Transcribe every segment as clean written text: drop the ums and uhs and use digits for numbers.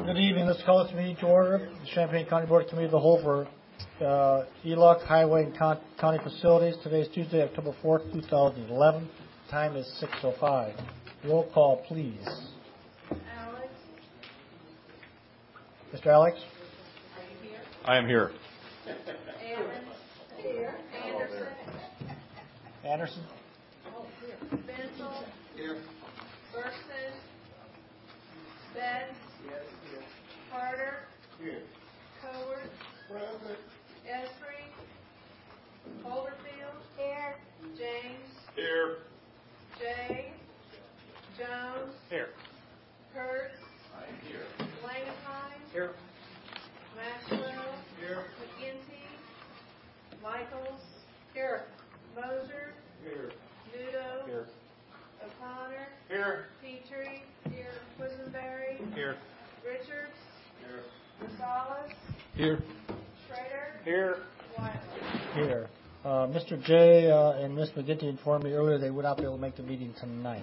Good evening. Let's call this meeting to order. The Champaign County Board Committee of the Whole for ELOC, Highway, and County Facilities. Today is Tuesday, October 4th, 2011. Time is 6:05. Roll call, please. Alex. Mr. Alex? Are you here? I am here. Evans? Here. Anderson? Anderson? Here. Bensel? Here. Berkson? Betts? Yes, here. Carter? Here. Coward? Present. Esri? Holderfield? Here. James? Here. Jay? Jones? Here. Kurtz? I am here. Langenheim? Here. Maxwell? Here. McGinty? Michaels? Here. Moser? Here. Nudo? Here. O'Connor? Here. Petrie? Here. Quisenberry? Here. Richards? Here. Rosales? Here. Schrader? Here. Wiley? Here. Mr. J. And Ms. McGinty informed me earlier they would not be able to make the meeting tonight.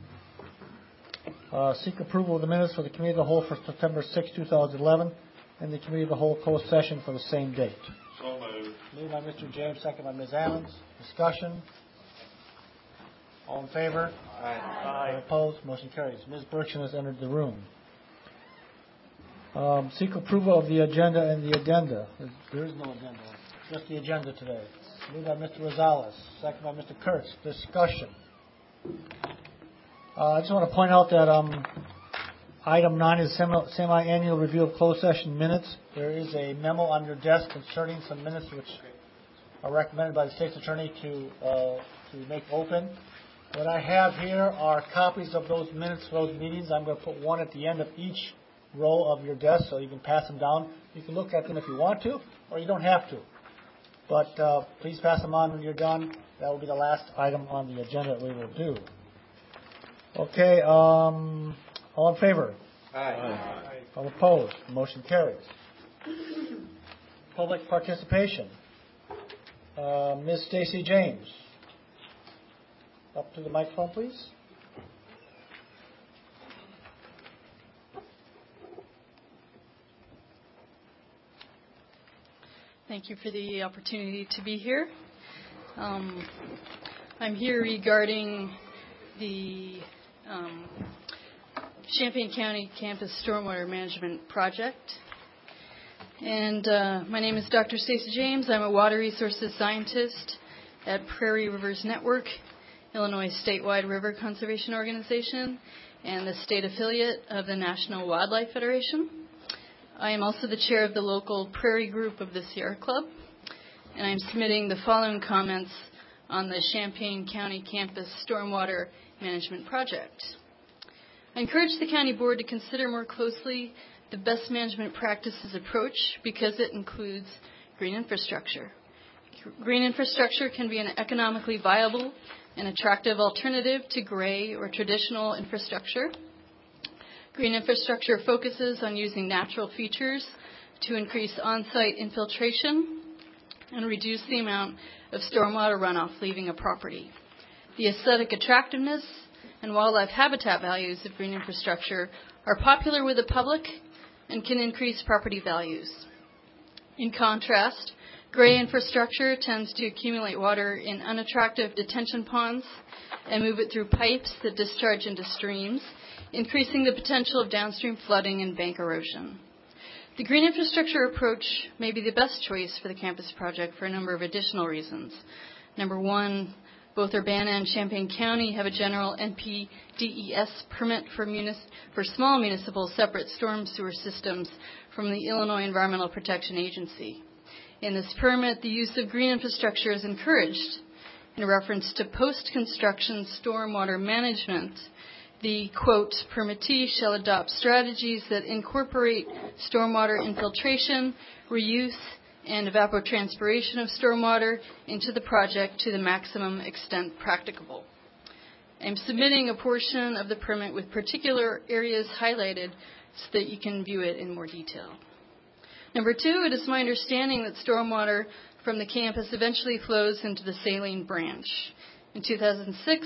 Seek approval of the minutes for the Committee of the Whole for September 6, 2011, and the Committee of the Whole closed session for the same date. So moved. Moved by Mr. James, second by Ms. Ammons. Discussion. All in favor? Aye. All opposed? Motion carries. Ms. Berkshire has entered the room. Seek approval of the agenda and the addenda. There is no addenda. Just the agenda today. Moved by Mr. Rosales, second by Mr. Kurtz. Discussion. I just want to point out that item 9 is semi-annual review of closed session minutes. There is a memo on your desk concerning some minutes which are recommended by the State's Attorney to make open. What I have here are copies of those minutes for those meetings. I'm going to put one at the end of each row of your desk so you can pass them down. You can look at them if you want to, or you don't have to. But please pass them on when you're done. That will be the last item on the agenda that we will do. Okay, all in favor? Aye. All opposed? Motion carries. Public participation. Ms. Stacy James. Up to the microphone, please. Thank you for the opportunity to be here. I'm here regarding the Champaign County Campus Stormwater Management Project. And my name is Dr. Stacy James. I'm a water resources scientist at Prairie Rivers Network, Illinois statewide river conservation organization, and the state affiliate of the National Wildlife Federation. I am also the chair of the local Prairie group of the Sierra Club, and I'm submitting the following comments on the Champaign County Campus Stormwater Management Project. I encourage the County Board to consider more closely the best management practices approach because it includes green infrastructure. Green infrastructure can be an economically viable and attractive alternative to gray or traditional infrastructure. Green infrastructure focuses on using natural features to increase on-site infiltration and reduce the amount of stormwater runoff leaving a property. The aesthetic attractiveness and wildlife habitat values of green infrastructure are popular with the public and can increase property values. In contrast, gray infrastructure tends to accumulate water in unattractive detention ponds and move it through pipes that discharge into streams, increasing the potential of downstream flooding and bank erosion. The green infrastructure approach may be the best choice for the campus project for a number of additional reasons. Number one, both Urbana and Champaign County have a general NPDES permit for small municipal separate storm sewer systems from the Illinois Environmental Protection Agency. In this permit, the use of green infrastructure is encouraged. In reference to post-construction stormwater management, the, quote, permittee shall adopt strategies that incorporate stormwater infiltration, reuse, and evapotranspiration of stormwater into the project to the maximum extent practicable. I'm submitting a portion of the permit with particular areas highlighted so that you can view it in more detail. Number two, it is my understanding that stormwater from the campus eventually flows into the Saline Branch. In 2006,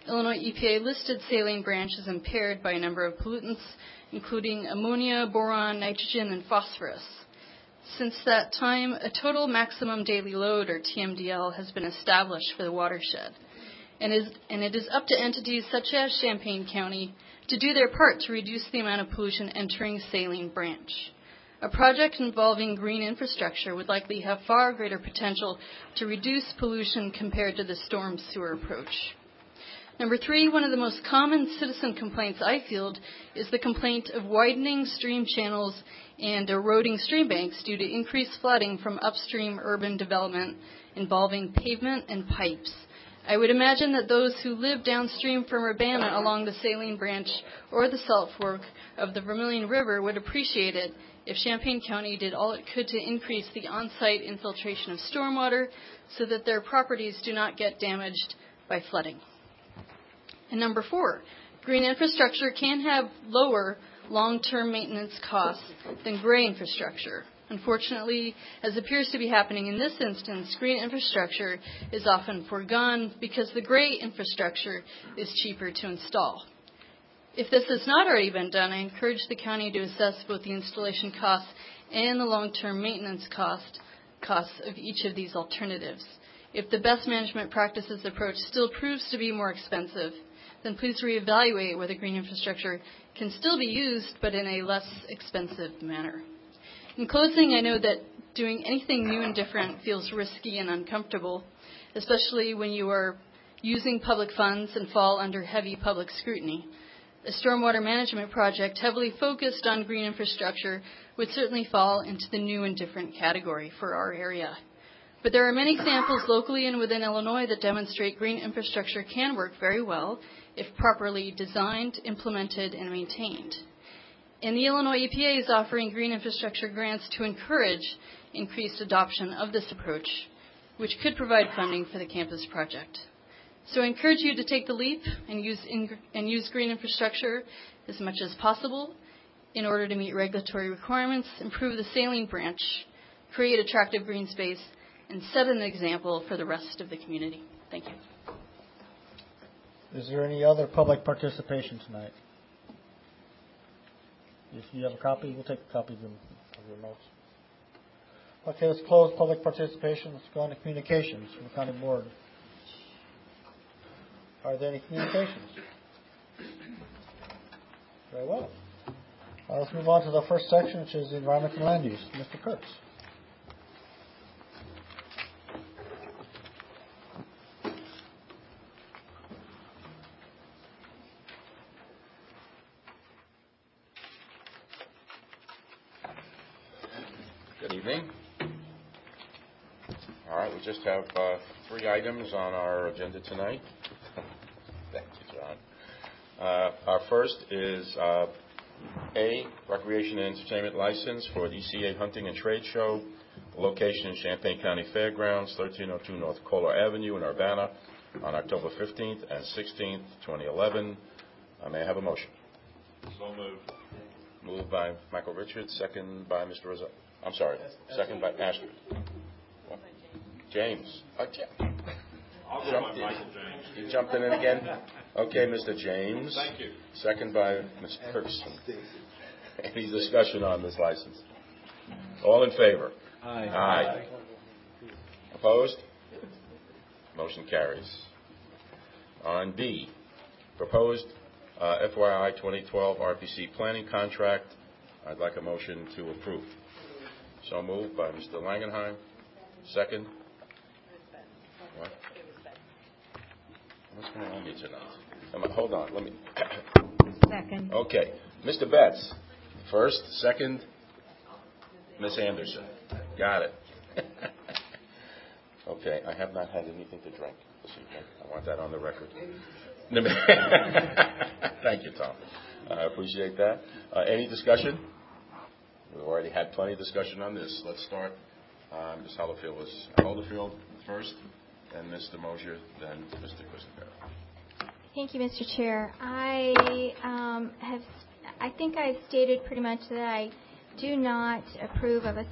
Illinois EPA listed saline branch as impaired by a number of pollutants, including ammonia, boron, nitrogen, and phosphorus. Since that time, a total maximum daily load, or TMDL, has been established for the watershed, and it is up to entities such as Champaign County to do their part to reduce the amount of pollution entering saline branch. A project involving green infrastructure would likely have far greater potential to reduce pollution compared to the storm sewer approach. Number 3, one of the most common citizen complaints I field is the complaint of widening stream channels and eroding stream banks due to increased flooding from upstream urban development involving pavement and pipes. I would imagine that those who live downstream from Urbana along the saline branch or the salt fork of the Vermilion River would appreciate it if Champaign County did all it could to increase the on-site infiltration of stormwater so that their properties do not get damaged by flooding. And number 4, green infrastructure can have lower long-term maintenance costs than gray infrastructure. Unfortunately, as appears to be happening in this instance, green infrastructure is often foregone because the gray infrastructure is cheaper to install. If this has not already been done, I encourage the county to assess both the installation costs and the long-term maintenance costs of each of these alternatives. If the best management practices approach still proves to be more expensive, then please reevaluate whether green infrastructure can still be used, but in a less expensive manner. In closing, I know that doing anything new and different feels risky and uncomfortable, especially when you are using public funds and fall under heavy public scrutiny. A stormwater management project heavily focused on green infrastructure would certainly fall into the new and different category for our area. But there are many examples locally and within Illinois that demonstrate green infrastructure can work very well if properly designed, implemented, and maintained. And the Illinois EPA is offering green infrastructure grants to encourage increased adoption of this approach, which could provide funding for the campus project. So I encourage you to take the leap and use green infrastructure as much as possible in order to meet regulatory requirements, improve the saline branch, create attractive green space, and set an example for the rest of the community. Thank you. Is there any other public participation tonight? If you have a copy, we'll take a copy of your notes. Okay, let's close public participation. Let's go on to communications from the county board. Are there any communications? Very well. Let's move on to the first section, which is the environment and land use. Mr. Kurtz. Good evening. All right, we just have 3 items on our agenda tonight. Thank you, John. Our first is A, Recreation and Entertainment License for the ECA Hunting and Trade Show, location in Champaign County Fairgrounds, 1302 North Kohler Avenue in Urbana, on October 15th and 16th, 2011. May I have a motion? So moved. Moved by Michael Richards, second by Mr. Rizzo. I'm sorry, second by Astrid. James. I'll go by Michael James. You jumped in again? Okay, Mr. James. Thank you. Second by Ms. Kirkson. Any discussion on this license? All in favor? Aye. Aye. Opposed? Motion carries. On B, proposed FYI 2012 RPC planning contract. I'd like a motion to approve. So moved by Mr. Langenheim. Second? What? What's going on here tonight? Hold on, let me... Second. Okay. Mr. Betts, first. Second, Ms. Anderson. Got it. Okay, I have not had anything to drink this evening. I want that on the record. Thank you, Tom. I appreciate that. Any discussion? We've already had plenty of discussion on this. Let's start. Ms. Holderfield first, then Mr. Mosier, then Mr. Christopher. Thank you, Mr. Chair. I think I've stated pretty much that I do not approve of a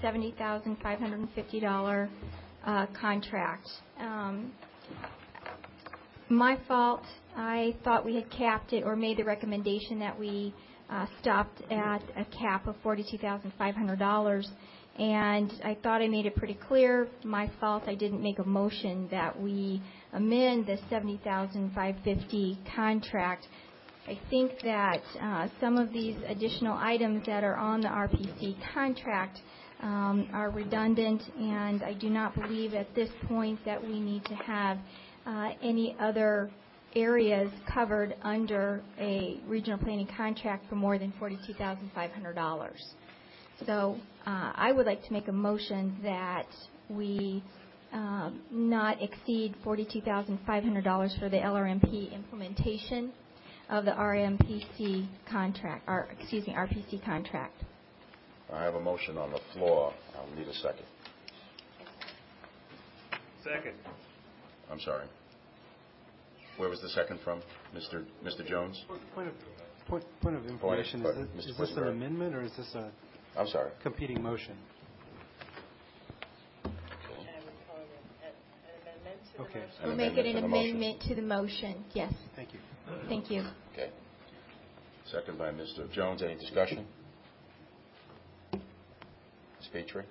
$70,550 contract. my fault. I thought we had capped it or made the recommendation that we stopped at a cap of $42,500. And I thought I made it pretty clear. My fault. I didn't make a motion that we amend the $70,550 contract. I think that some of these additional items that are on the RPC contract are redundant, and I do not believe at this point that we need to have any other areas covered under a regional planning contract for more than $42,500. So I would like to make a motion that we not exceed $42,500 for the LRMP implementation of the RPC contract. I have a motion on the floor. I'll need a second. Second. I'm sorry. Where was the second from? Mr. Jones? Point of information. Is this an amendment or is this a I'm sorry. competing motion? Okay. We'll make it an amendment to the motion. Yes. Thank you. Thank you. Okay. Second by Mr. Jones. Any discussion? Ms. Petrie?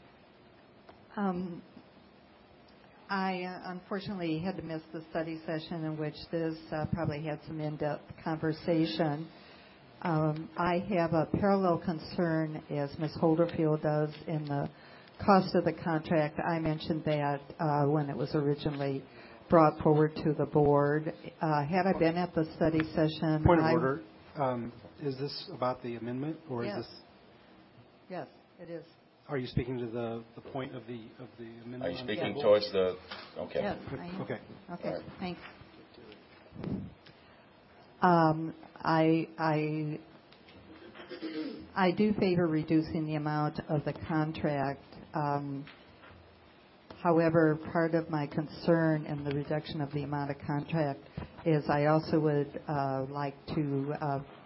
I unfortunately had to miss the study session in which this probably had some in-depth conversation. I have a parallel concern as Ms. Holderfield does in the cost of the contract. I mentioned that when it was originally brought forward to the board. Had I been at the study session... Point of order. Is this about the amendment or yes. is this... Yes, it is. Are you speaking to the point of the amendment? Are you speaking Yes. towards the... Okay. Yes, I am. Okay. Okay, Right. thanks. I do favor reducing the amount of the contract. However, part of my concern in the reduction of the amount of contract is I also would like to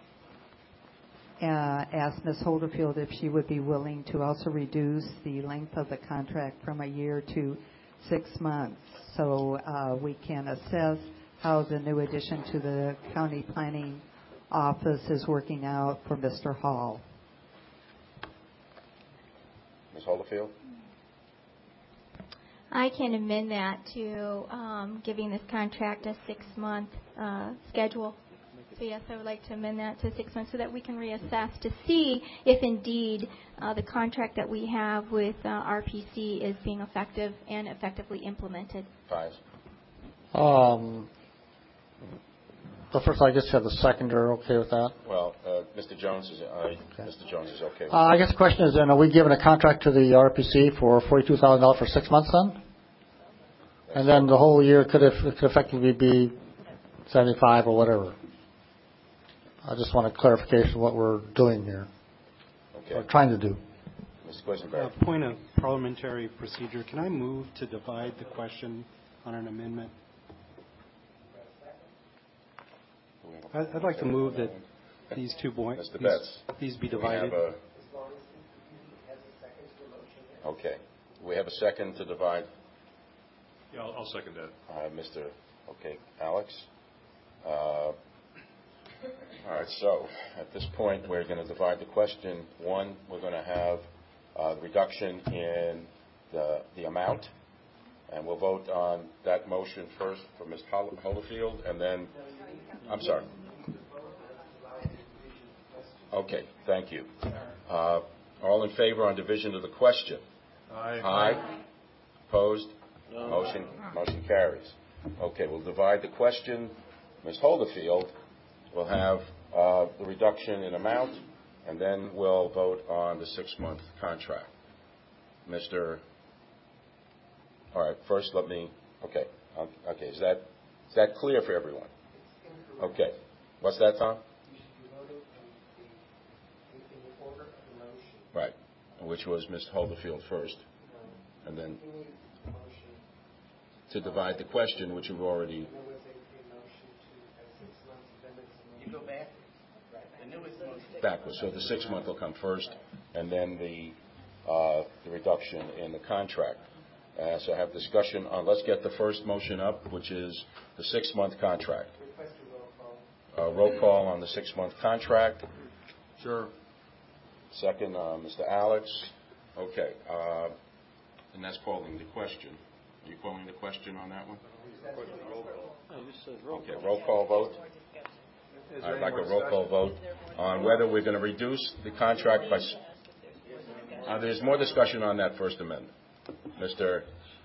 ask Ms. Holderfield if she would be willing to also reduce the length of the contract from a year to 6 months so we can assess how the new addition to the county planning office is working out for Mr. Hall. Ms. Holderfield? I can amend that to giving this contract a 6-month schedule. So yes, I would like to amend that to 6 months so that we can reassess to see if indeed the contract that we have with RPC is being effective and effectively implemented. Five. So first, I guess you have the seconder. Okay with that? Well, Mr. Jones is Mr. Jones is okay with I guess the question is, then, are we giving a contract to the RPC for $42,000 for 6 months then? And then the whole year could effectively be 75 or whatever. I just want a clarification of what we're doing here. Okay. Or trying to do. Mr. Quisenberry. Point of parliamentary procedure. Can I move to divide the question on an amendment? I'd like to move that these 2 points, Mr. Betts. these be Do we divided. have okay. We have a second to divide. Yeah, I'll second that. Alex. All right, so at this point, we're going to divide the question. One, we're going to have a reduction in the amount, and we'll vote on that motion first for Ms. Holderfield, and then, I'm sorry. Okay, thank you. All in favor on division of the question? Aye. Aye. Opposed? No. Motion carries. Okay, we'll divide the question. Ms. Holderfield will have the reduction in amount, and then we'll vote on the 6-month contract. All right, first let me, okay, is that clear for everyone? Okay. What's that, Tom? Right, which was Ms. Holderfield first, and then to divide the question, which you've already. You go back. Backwards. So the 6 month will come first, and then the reduction in the contract. So I have discussion on, let's get the first motion up, which is the 6-month contract. Request a roll call. Roll call on the 6-month contract. Sure. Second, Mr. Alex. Okay. And that's calling the question. Are you calling the question on that one? Okay, roll call vote. I'd like a roll call vote on whether we're going to reduce the contract by... there's more discussion on that First Amendment. Mr.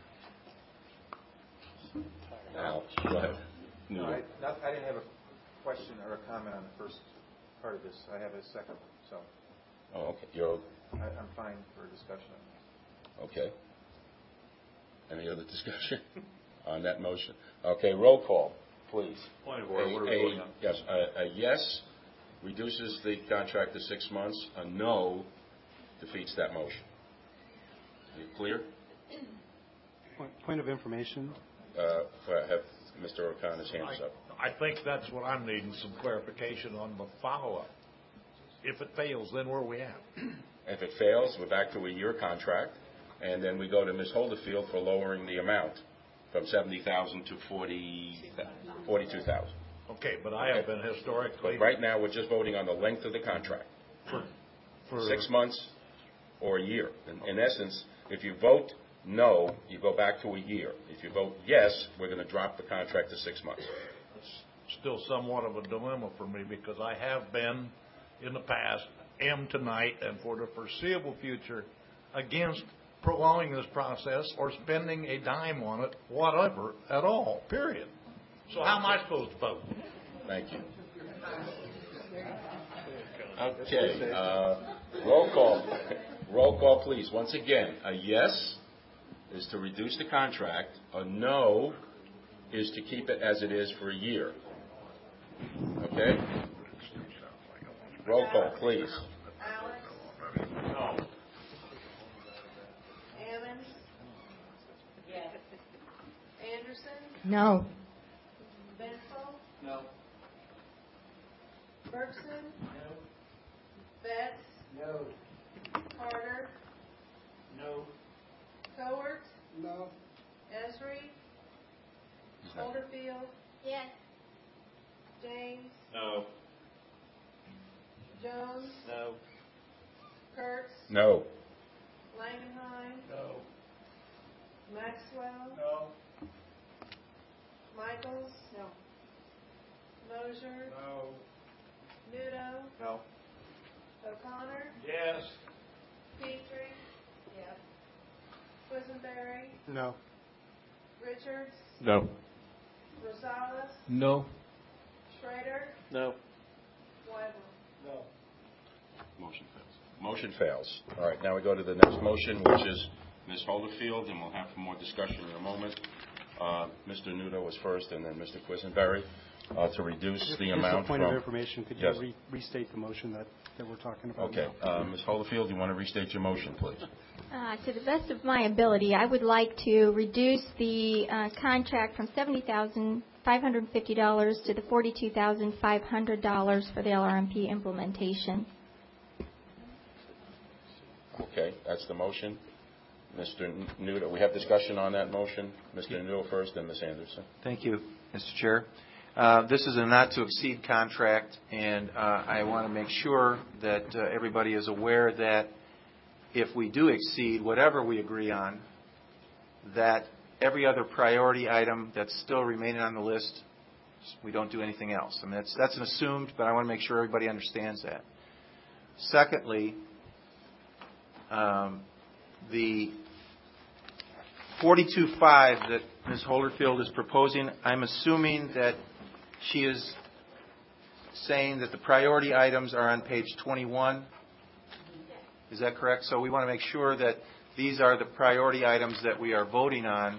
Al, go ahead. No, I didn't have a question or a comment on the first part of this. I have a second, so Oh, okay. I'm fine for discussion on this. Okay. Any other discussion on that motion? Okay, roll call, please. Point of order. What are we voting on? Yes, a yes reduces the contract to 6 months. A no defeats that motion. Are you clear? Point of information. Have Mr. O'Connor's hands up. I think that's what I'm needing, some clarification on the follow-up. If it fails, then where are we at? If it fails, we're back to a year contract, and then we go to Ms. Holderfield for lowering the amount from $70,000 to $42,000. Okay, but I have been historically... But right now, we're just voting on the length of the contract. For 6 months or a year. In essence, if you vote no, you go back to a year. If you vote yes, we're going to drop the contract to 6 months. It's still somewhat of a dilemma for me because I have been in the past, am tonight, and for the foreseeable future against prolonging this process or spending a dime on it, whatever, at all, period. So how am I supposed to vote? Thank you. Okay. Roll call. Roll call, please. Once again, a yes is to reduce the contract. A no is to keep it as it is for a year. Okay? Roll call, please. Alex, No. Ammons. Yes. Anderson, No. Bensel, No. Bergson, No. Betts, No. Carter, No. Cowart, No. Esri, Holderfield, Yes. James, No. Jones, No. Kurtz, No. Langenheim, No. Maxwell, No. Michaels, No. Mosier, No. Nudo, No. O'Connor, Yes. Petrie, yes. Quisenberry, No. Richards, No. Rosales, No. Schrader, No. Weber. No. Motion fails. Motion fails. All right, now we go to the next motion, which is Ms. Holderfield, and we'll have more discussion in a moment. Mr. Nudo was first, and then Mr. Quisenberry, to reduce the amount Just a point from... of information. Could Yes. you restate the motion that we're talking about? Okay. now? Ms. Holderfield, you want to restate your motion, please? To the best of my ability, I would like to reduce the contract from $70,550 to the $42,500 for the LRMP implementation. Okay, that's the motion. Mr. Nudo, we have discussion on that motion. Mr. Nudo first, then Ms. Anderson. Thank you, Mr. Chair. This is a not-to-exceed contract, and I want to make sure that everybody is aware that if we do exceed whatever we agree on, that every other priority item that's still remaining on the list, we don't do anything else. I mean, that's an assumed, but I want to make sure everybody understands that. Secondly, the 42.5 that Ms. Holderfield is proposing, I'm assuming that she is saying that the priority items are on page 21. Is that correct? So we want to make sure that these are the priority items that we are voting on,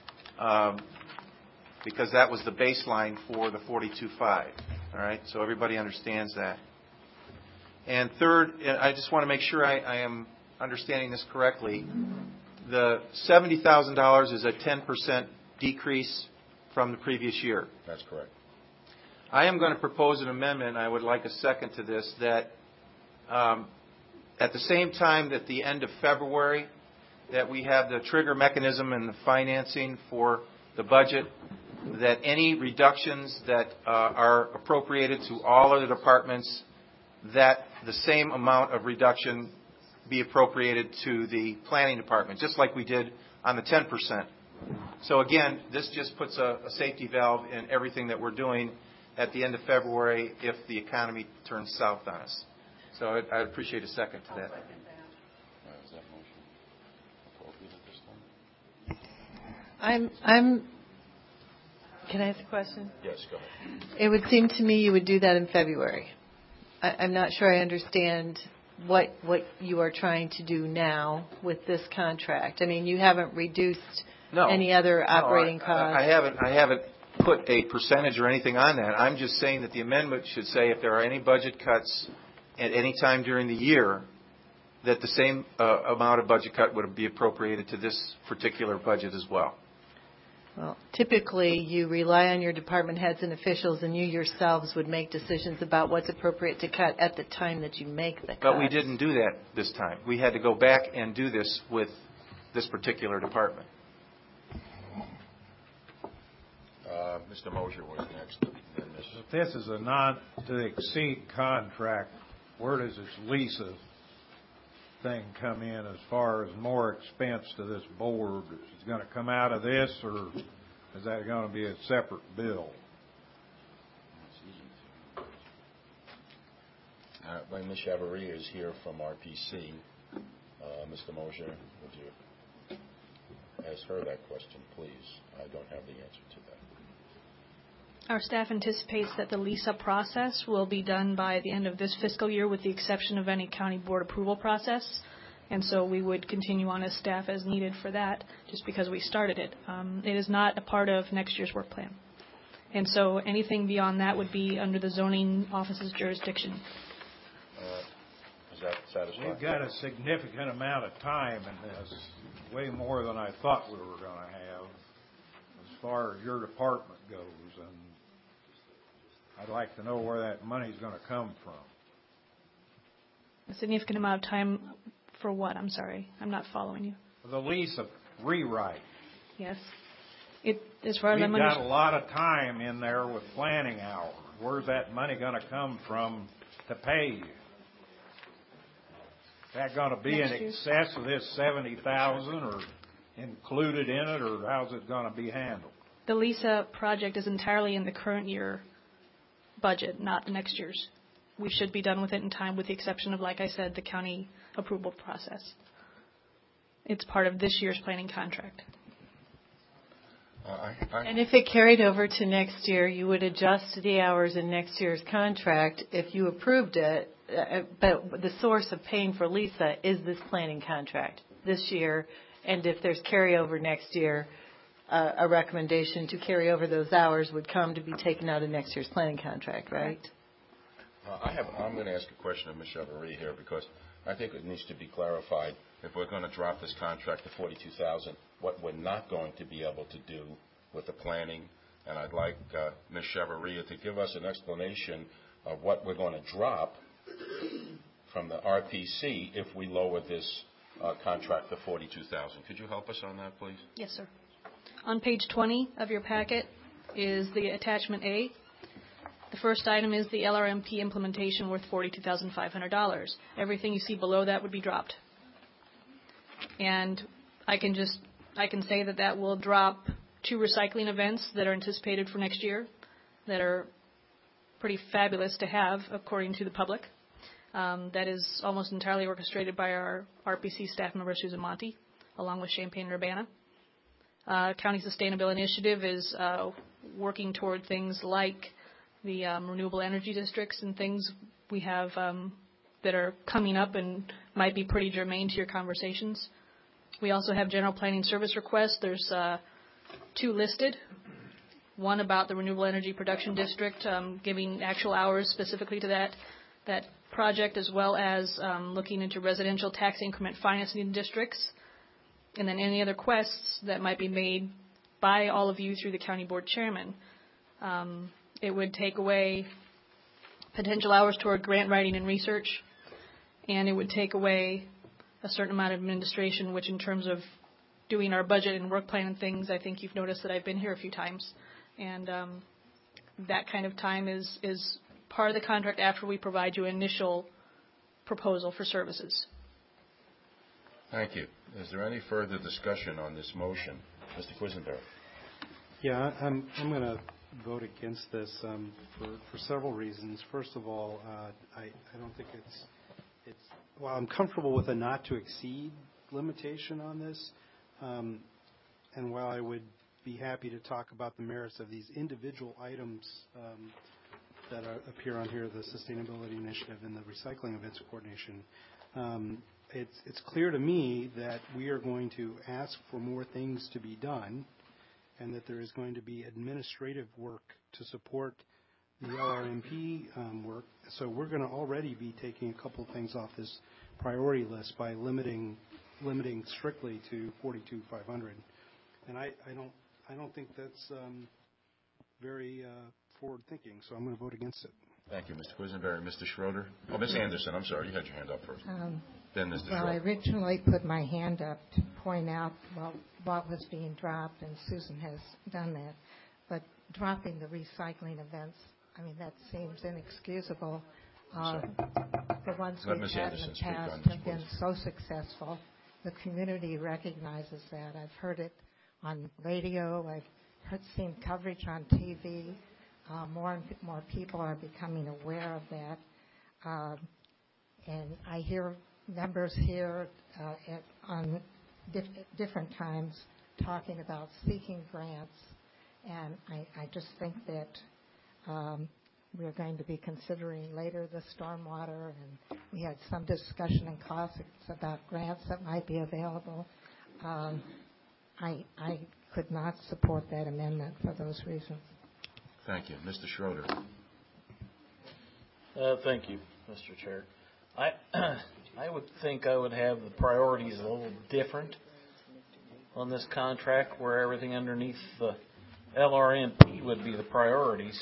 because that was the baseline for the 42.5. All right? So everybody understands that. And third, I just want to make sure I am understanding this correctly. The $70,000 is a 10% decrease from the previous year. That's correct. I am going to propose an amendment. I would like a second to this, that at the same time that the end of February, that we have the trigger mechanism and the financing for the budget, that any reductions that are appropriated to all of the departments, that the same amount of reduction be appropriated to the planning department, just like we did on the 10%. So again, this just puts a safety valve in everything that we're doing at the end of February if the economy turns south on us. So I'd appreciate a second to that. Can I ask a question? Yes, go ahead. It would seem to me you would do that in February. I'm not sure I understand what you are trying to do now with this contract. I mean, you haven't reduced any other operating costs. I haven't put a percentage or anything on that. I'm just saying that the amendment should say if there are any budget cuts at any time during the year, that the same amount of budget cut would be appropriated to this particular budget as well. Well, typically you rely on your department heads and officials, and you yourselves would make decisions about what's appropriate to cut at the time that you make the cut. But we didn't do that this time. We had to go back and do this with this particular department. Mr. Mosher was next. If this is a not-to-exceed contract, where does this Lisa thing come in as far as more expense to this board? Is it going to come out of this, or is that going to be a separate bill? When Ms. Chavaria is here from RPC, Mr. Mosher, would you ask her that question, please? I don't have the answer to that. Our staff anticipates that the LISA process will be done by the end of this fiscal year, with the exception of any county board approval process. And so we would continue on as staff as needed for that, just because we started it. It is not a part of next year's work plan. And so anything beyond that would be under the zoning office's jurisdiction. Is that satisfactory? We've got a significant amount of time in this, way more than I thought we were going to have, as far as your department goes. And I'd like to know where that money's going to come from. A significant amount of time for what? I'm sorry. I'm not following you. The Lisa rewrite. Yes. As far as We've got a lot of time in there with planning hours. Where's that money going to come from to pay you? Is that going to be in excess of this $70,000 or included in it, or how's it going to be handled? The LISA project is entirely in the current year budget, not the next year's. We should be done with it in time, with the exception of, like I said, the county approval process. It's part of this year's planning contract. And if it carried over to next year, you would adjust the hours in next year's contract if you approved it. But the source of paying for LISA is this planning contract this year. And if there's carryover next year, a recommendation to carry over those hours would come to be taken out of next year's planning contract, right? I'm going to ask a question of Ms. Chavaria here, because I think it needs to be clarified. If we're going to drop this contract to $42,000, what we're not going to be able to do with the planning, and I'd like Ms. Chavaria to give us an explanation of what we're going to drop from the RPC if we lower this contract to $42,000. Could you help us on that, please? Yes, sir. On page 20 of your packet is the attachment A. The first item is the LRMP implementation worth $42,500. Everything you see below that would be dropped. And I can say that will drop 2 recycling events that are anticipated for next year that are pretty fabulous to have, according to the public. That is almost entirely orchestrated by our RPC staff member, Susan Monty, along with Champaign and Urbana. County Sustainability Initiative is working toward things like the renewable energy districts and things we have that are coming up and might be pretty germane to your conversations. We also have general planning service requests. There's 2 listed. One about the renewable energy production district, giving actual hours specifically to that project, as well as looking into residential tax increment financing districts, and then any other requests that might be made by all of you through the county board chairman. It would take away potential hours toward grant writing and research, and it would take away a certain amount of administration, which in terms of doing our budget and work plan and things, I think you've noticed that I've been here a few times. And that kind of time is part of the contract after we provide you initial proposal for services. Thank you. Is there any further discussion on this motion? Mr. Quisenberry. Yeah, I'm going to vote against this for several reasons. First of all, I don't think it's while I'm comfortable with a not to exceed limitation on this, and while I would be happy to talk about the merits of these individual items that appear on here, the Sustainability Initiative and the Recycling Events Coordination, it's clear to me that we are going to ask for more things to be done and that there is going to be administrative work to support the LRMP work. So we're going to already be taking a couple of things off this priority list by limiting strictly to 42,500. And I don't think that's very forward thinking, so I'm going to vote against it. Thank you, Mr. Quisenberry. Mr. Schroeder. Oh, Ms. Anderson, I'm sorry. You had your hand up first. Then Mr. Schroeder. Well, I originally put my hand up to point out what was being dropped, and Susan has done that. But dropping the recycling events, I mean, that seems inexcusable. The ones we've had in the past have been so successful. The community recognizes that. I've heard it on radio. I've seen coverage on TV. More and more people are becoming aware of that. And I hear members here on different times talking about seeking grants. And I just think that we're going to be considering later the stormwater, and we had some discussion in classics about grants that might be available. I could not support that amendment for those reasons. Thank you. Mr. Schroeder. Thank you, Mr. Chair. I would think I would have the priorities a little different on this contract, where everything underneath the LRMP would be the priorities.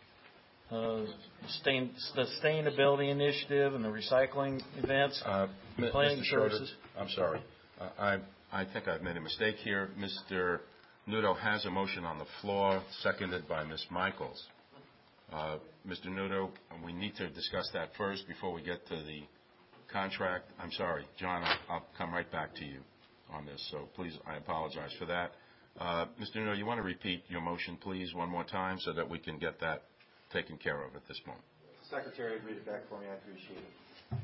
Sustainability Initiative and the recycling events, planning services. I'm sorry. I think I've made a mistake here. Mr. Nudo has a motion on the floor, seconded by Ms. Michaels. Mr. Nudo, we need to discuss that first before we get to the contract. I'm sorry, John, I'll come right back to you on this, so please, I apologize for that. Mr. Nudo, you want to repeat your motion, please, one more time so that we can get that taken care of at this moment? Secretary, read it back for me. I appreciate it.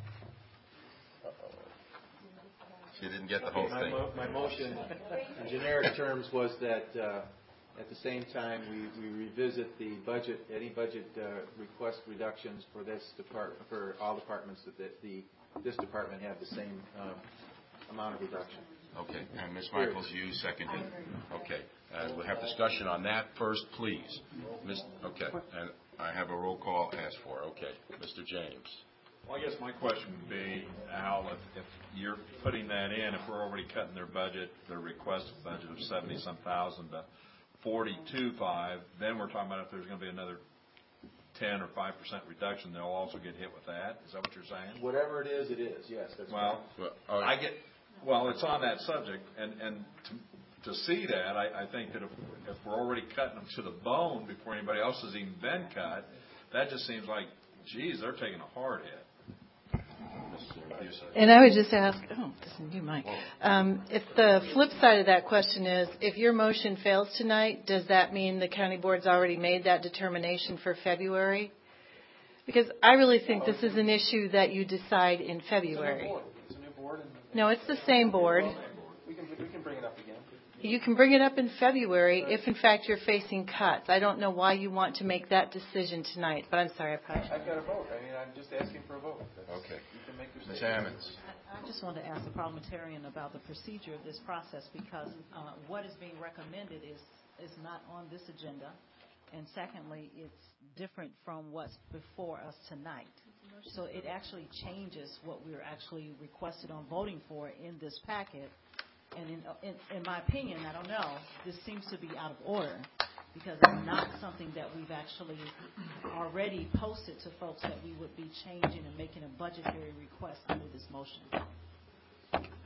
She didn't get the whole thing. My motion, in generic terms, was that at the same time we revisit the budget, any budget request reductions for this department, for all departments, that this department have the same amount of reduction. Okay, and Ms. Michaels, you seconded. Okay, we'll have discussion on that first, please. Okay, and I have a roll call asked for. Okay, Mr. James. Well, I guess my question would be, Al, if you're putting that in, if we're already cutting their budget, their requested budget of 70-some thousand to 42.5, then we're talking about if there's going to be another 10 or 5% reduction, they'll also get hit with that. Is that what you're saying? Whatever it is, yes. That's well, well, it's on that subject, and to see that, I think that if we're already cutting them to the bone before anybody else has even been cut, that just seems like, geez, they're taking a hard hit. And I would just ask, this is you, Mike. If the flip side of that question is, if your motion fails tonight, does that mean the county board's already made that determination for February? Because I really think this is an issue that you decide in February. It's a new board. No, it's the same board. We can bring it up again. You can bring it up in February if, in fact, you're facing cuts. I don't know why you want to make that decision tonight, but I'm sorry. I've got a vote. I mean, I'm just asking for a vote. Okay. You can make your Ms. Hammonds. I just want to ask the parliamentarian about the procedure of this process, because what is being recommended is not on this agenda, and secondly, it's different from what's before us tonight. So it actually changes what we're actually requested on voting for in this packet. And in my opinion, I don't know, this seems to be out of order, because it's not something that we've actually already posted to folks that we would be changing and making a budgetary request under this motion.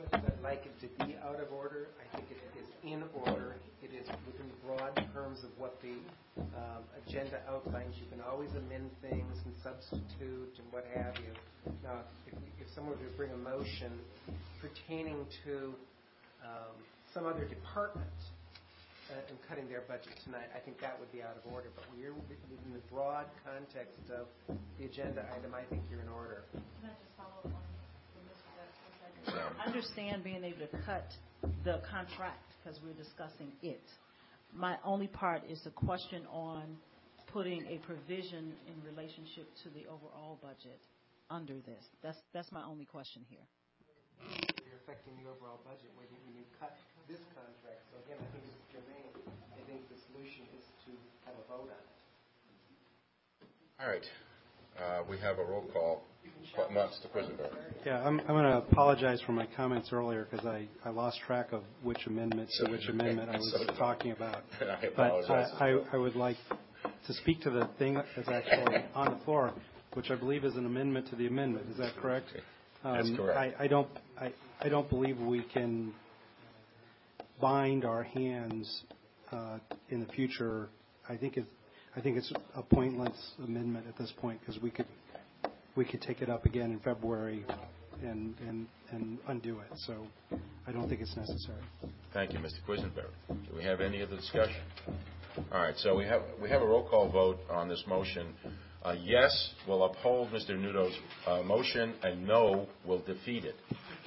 much as I'd like it to be out of order, I think it is in order. It is within the broad terms of what the agenda outlines. You can always amend things and substitute and what have you. Now, if someone were to bring a motion pertaining to some other department and cutting their budget tonight, I think that would be out of order. But we're within the broad context of the agenda item. I think you're in order. Can I just follow up on Mr. West? I understand being able to cut the contract because we're discussing it. My only part is a question on putting a provision in relationship to the overall budget under this. That's my only question here. You're affecting the overall budget when you cut this contract. So again, I think it's germane. I think the solution is to have a vote on it. All right. We have a roll call. Mr. Quisenberry. Yeah, I'm going to apologize for my comments earlier because I lost track of which amendment I was talking about. I apologize. But I would like to speak to the thing that's actually on the floor, which I believe is an amendment to the amendment. Is that correct? That's correct. I don't believe we can bind our hands in the future. I think it's a pointless amendment at this point because we could take it up again in February and undo it. So I don't think it's necessary. Thank you, Mr. Quisenberry. Do we have any other discussion? All right. So we have a roll call vote on this motion. Yes will uphold Mr. Nudo's motion, and no will defeat it.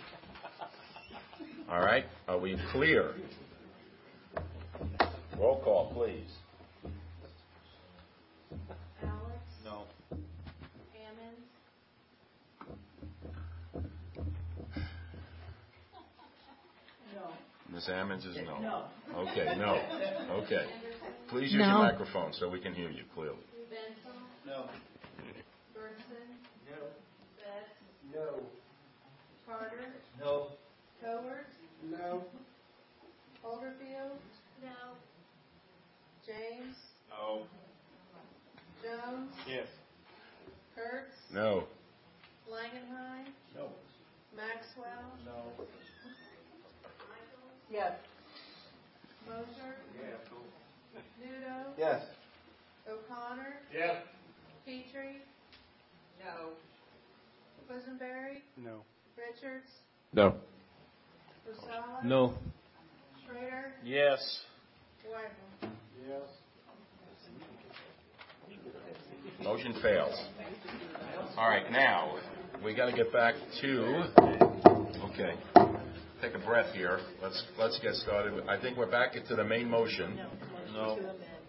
All right. Are we clear? Roll call, please. Alex? No. Ammons? No. Ms. Ammons is no. No. Okay, no. Okay. Please use your microphone so we can hear you clearly. Benson? No. Bergson? No. Betts? No. Carter? No. Coward? No. Holderfield? No. James? No. Jones? Yes. Kurtz? No. Langenheim? No. Maxwell? No. Yes. Mosher? Nudo? Yes. O'Connor? Yes. Petrie? No. Quisenberry? No. Richards? No. Rosales? No. Schrader? Yes. Weigel? Yes. Motion fails. All right, now we got to get back to. Okay, take a breath here. Let's get started. I think we're back into the main motion. No.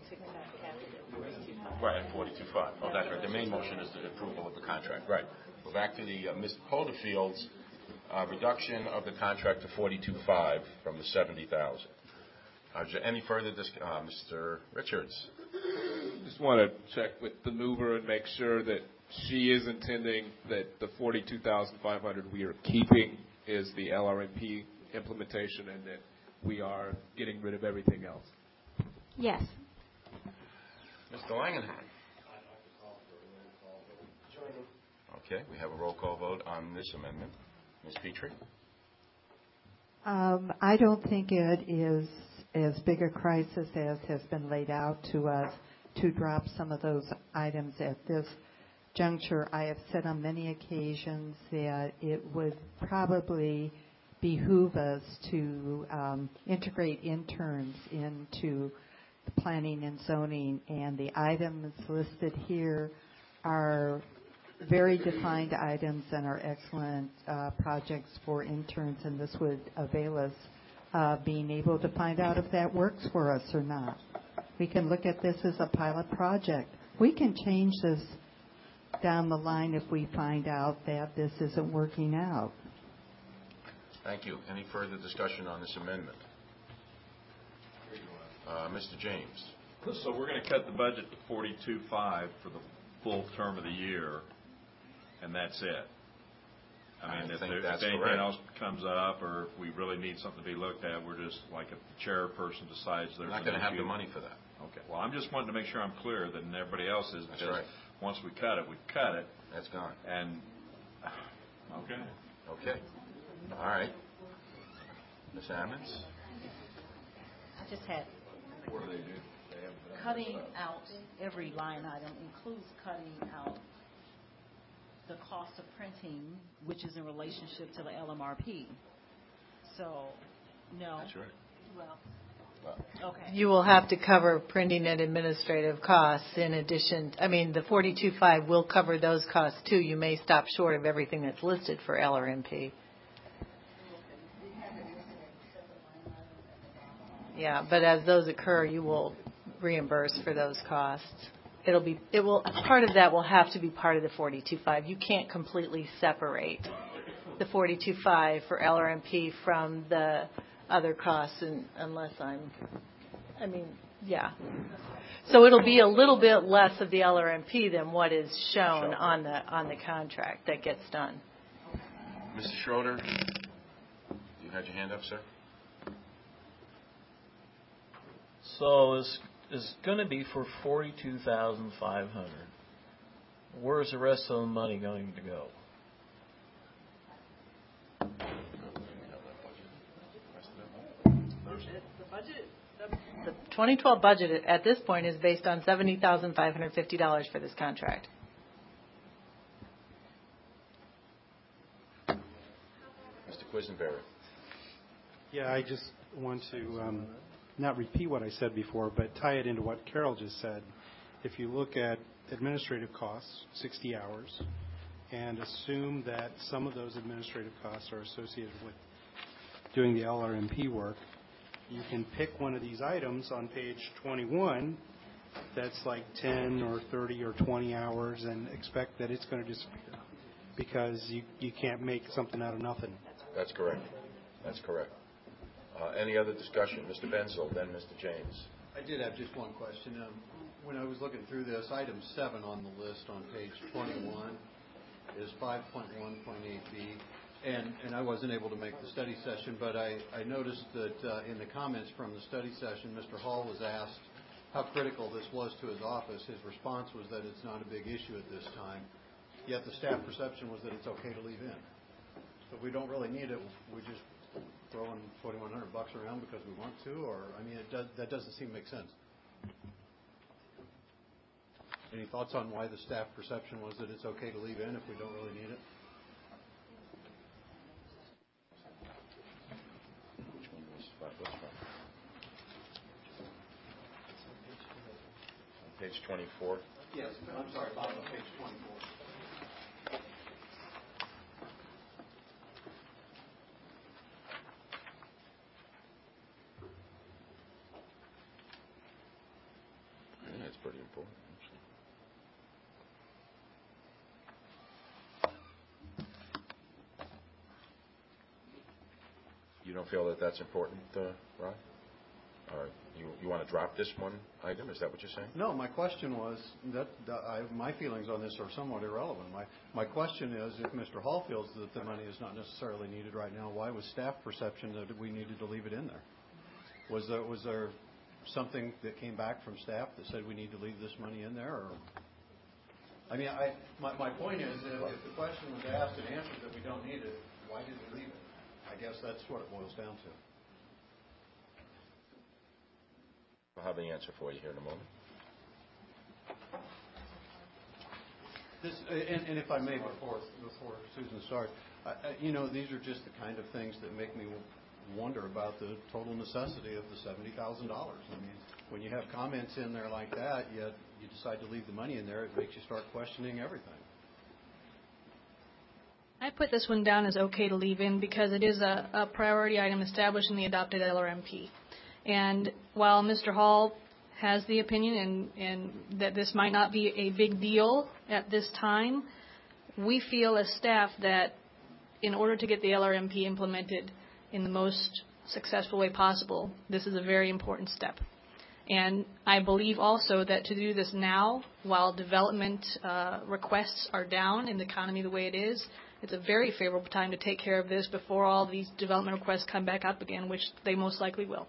Right, 42.5. Oh, that's right. The main motion is the approval of the contract. Right. We're back to the Mr. Holderfield's reduction of the contract to 42.5 from the 70,000. Is there any further Mr. Richards? Just want to check with the mover and make sure that she is intending that the 42,500 we are keeping is the LRMP implementation and that we are getting rid of everything else. Yes. Mr. Langenheim. Okay, we have a roll call vote on this amendment. Ms. Petrie? I don't think it is as big a crisis as has been laid out to us to drop some of those items at this juncture. I have said on many occasions that it would probably behoove us to integrate interns into the planning and zoning, and the items listed here are very defined items and are excellent projects for interns, and this would avail us being able to find out if that works for us or not. We can look at this as a pilot project. We can change this down the line if we find out that this isn't working out. Thank you. Any further discussion on this amendment? Mr. James. So we're going to cut the budget to 42.5 for the full term of the year, and that's it. I mean, if anything else comes up or if we really need something to be looked at, we're just, like if the chairperson decides there's not going to have the money for that. Okay. Well, I'm just wanting to make sure I'm clear that everybody else is. That's right. Once we cut it, we cut it. That's gone. And, okay. Okay. All right. Ms. Ammons? I just had What do they do? cutting out every line item includes cutting out the cost of printing, which is in relationship to the LMRP. So, no. That's right. Well, okay. You will have to cover printing and administrative costs in addition. I mean, the 42.5 will cover those costs too. You may stop short of everything that's listed for LRMP. Yeah, but as those occur, you will reimburse for those costs. Part of that will have to be part of the 42.5. You can't completely separate the 42.5 for LRMP from the other costs yeah. So it'll be a little bit less of the LRMP than what is shown on the contract that gets done. Mr. Schroeder, you had your hand up, sir? So it's going to be for $42,500. Where's the rest of the money going to go? The 2012 budget at this point is based on $70,550 for this contract. Mr. Quisenberry. Yeah, I just want to not repeat what I said before, but tie it into what Carol just said. If you look at administrative costs, 60 hours, and assume that some of those administrative costs are associated with doing the LRMP work, you can pick one of these items on page 21 that's like 10 or 30 or 20 hours and expect that it's going to disappear because you can't make something out of nothing. That's correct. That's correct. Any other discussion? Mr. Benzel, then Mr. James. I did have just one question. When I was looking through this, item 7 on the list on page 21 is 5.1.8b. And I wasn't able to make the study session, but I noticed that in the comments from the study session, Mr. Hall was asked how critical this was to his office. His response was that it's not a big issue at this time, yet the staff perception was that it's okay to leave in. So if we don't really need it, we just throwing $4,100 around because we want to, or that doesn't seem to make sense. Any thoughts on why the staff perception was that it's okay to leave in if we don't really need it? Page 24. Yes, I'm sorry, bottom of page 24. Yeah, it's pretty important. You don't feel that that's important, Rod? Or you want to drop this one item? Is that what you're saying? No, my question was that my feelings on this are somewhat irrelevant. My question is, if Mr. Hall feels that the money is not necessarily needed right now, why was staff perception that we needed to leave it in there? Was there something that came back from staff that said we need to leave this money in there? Or my point is, if the question was asked and answered that we don't need it, why did we leave it? I guess that's what it boils down to. I'll have the answer for you here in a moment. And if I may, before Susan starts, these are just the kind of things that make me wonder about the total necessity of the $70,000. When you have comments in there like that, yet you decide to leave the money in there, it makes you start questioning everything. I put this one down as okay to leave in because it is a priority item established in the adopted LRMP. And while Mr. Hall has the opinion and that this might not be a big deal at this time, we feel as staff that in order to get the LRMP implemented in the most successful way possible, this is a very important step. And I believe also that to do this now, while development requests are down in the economy the way it is, it's a very favorable time to take care of this before all these development requests come back up again, which they most likely will.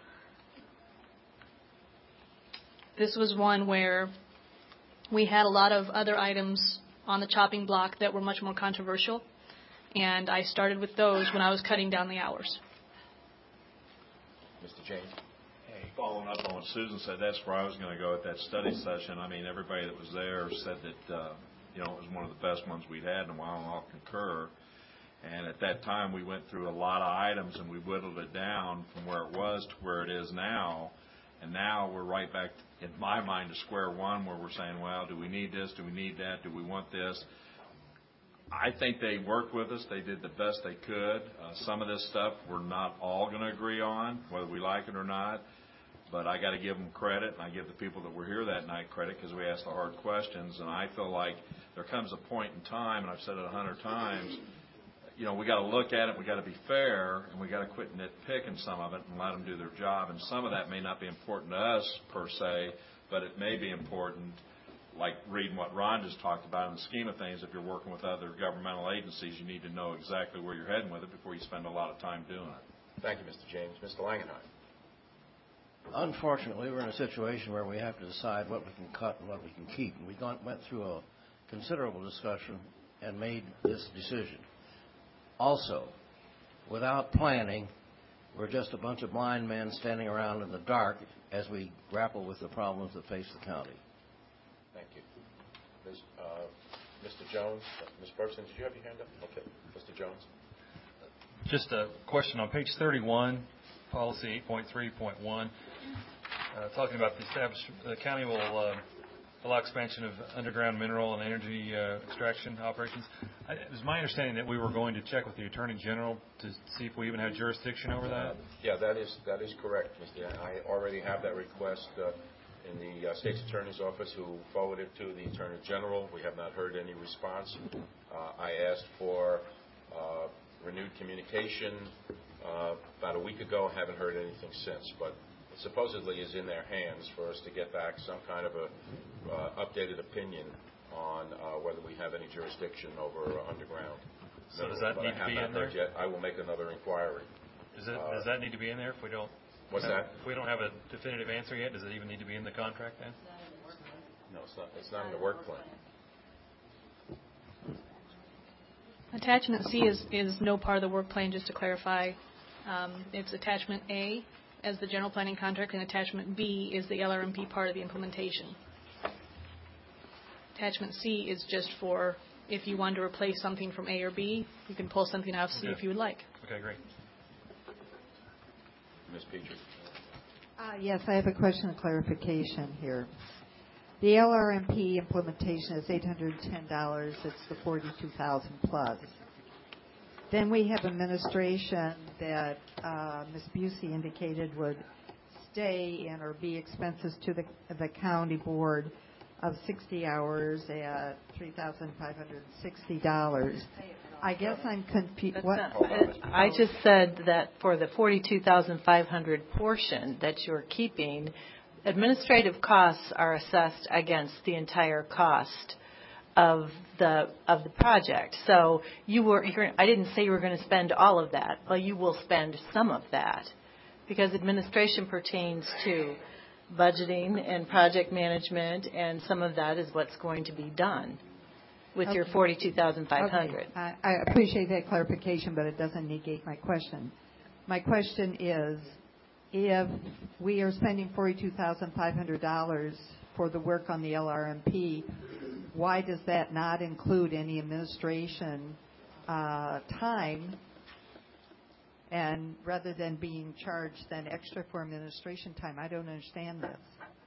This was one where we had a lot of other items on the chopping block that were much more controversial, and I started with those when I was cutting down the hours. Mr. James? Hey, following up on what Susan said, that's where I was going to go at that study session. I mean, everybody that was there said that, it was one of the best ones we'd had in a while, and I'll concur. And at that time, we went through a lot of items, and we whittled it down from where it was to where it is now. And now we're right back, in my mind, to square one, where we're saying, well, do we need this? Do we need that? Do we want this? I think they worked with us. They did the best they could. Some of this stuff we're not all going to agree on, whether we like it or not. But I got to give them credit, and I give the people that were here that night credit because we asked the hard questions. And I feel like there comes a point in time, and I've said it 100 times, we got to look at it, we got to be fair, and we got to quit nitpicking some of it and let them do their job. And some of that may not be important to us per se, but it may be important, like reading what Ron just talked about. In the scheme of things, if you're working with other governmental agencies, you need to know exactly where you're heading with it before you spend a lot of time doing it. Thank you, Mr. James. Mr. Langenheim. Unfortunately, we're in a situation where we have to decide what we can cut and what we can keep. And we went through a considerable discussion and made this decision. Also, without planning, we're just a bunch of blind men standing around in the dark as we grapple with the problems that face the county. Thank you. Mr. Jones, Ms. Bergson, did you have your hand up? Okay. Mr. Jones. Just a question on page 31, policy 8.3.1, talking about the county will allow expansion of underground mineral and energy extraction operations. It was my understanding that we were going to check with the Attorney General to see if we even had jurisdiction over that. Yeah, that is correct, Mr. I already have that request in the State's Attorney's Office, who forwarded it to the Attorney General. We have not heard any response. I asked for renewed communication about a week ago. Haven't heard anything since, but it supposedly is in their hands for us to get back some kind of a updated opinion on whether we have any jurisdiction over underground. So does that need to be in there? Yet. I will make another inquiry. Does that need to be in there if we don't? What's that? If we don't have a definitive answer yet, does it even need to be in the contract then? No, it's not. It's not in the work plan. Attachment C is no part of the work plan, just to clarify. It's Attachment A as the general planning contract, and Attachment B is the LRMP part of the implementation. Attachment C is just for if you want to replace something from A or B, you can pull something out of C if you would like. Okay, great. Ms. Petrie. Yes, I have a question of clarification here. The LRMP implementation is $810. It's the $42,000 plus. Then we have administration that Ms. Busey indicated would stay in or be expenses to the county board of 60 hours at $3,560. I guess I'm confused. I just said that for the $42,500 portion that you're keeping, administrative costs are assessed against the entire cost of the project. So I didn't say you were going to spend all of that, but you will spend some of that, because administration pertains to budgeting and project management, and some of that is what's going to be done with your $42,500. Okay. I appreciate that clarification, but it doesn't negate my question. My question is, if we are spending $42,500 for the work on the LRMP, why does that not include any administration time? And rather than being charged then extra for administration time, I don't understand this.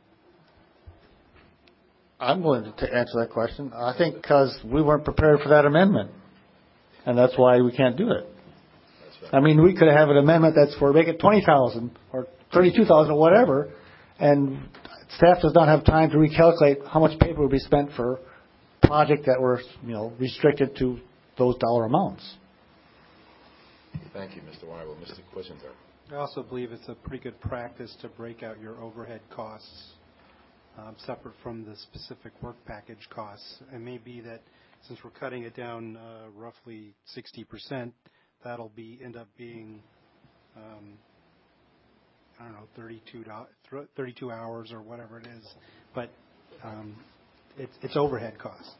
I'm willing to answer that question. I think because we weren't prepared for that amendment, and that's why we can't do it. Right. I mean, we could have an amendment that's for make it $20,000 or $32,000 or whatever, and staff does not have time to recalculate how much paper would be spent for a project that were, restricted to those dollar amounts. Thank you, Mr. Weibel. Mr. Quisenberg. I also believe it's a pretty good practice to break out your overhead costs separate from the specific work package costs. It may be that since we're cutting it down roughly 60%, that'll end up being, 32 hours or whatever it is. But it's overhead costs.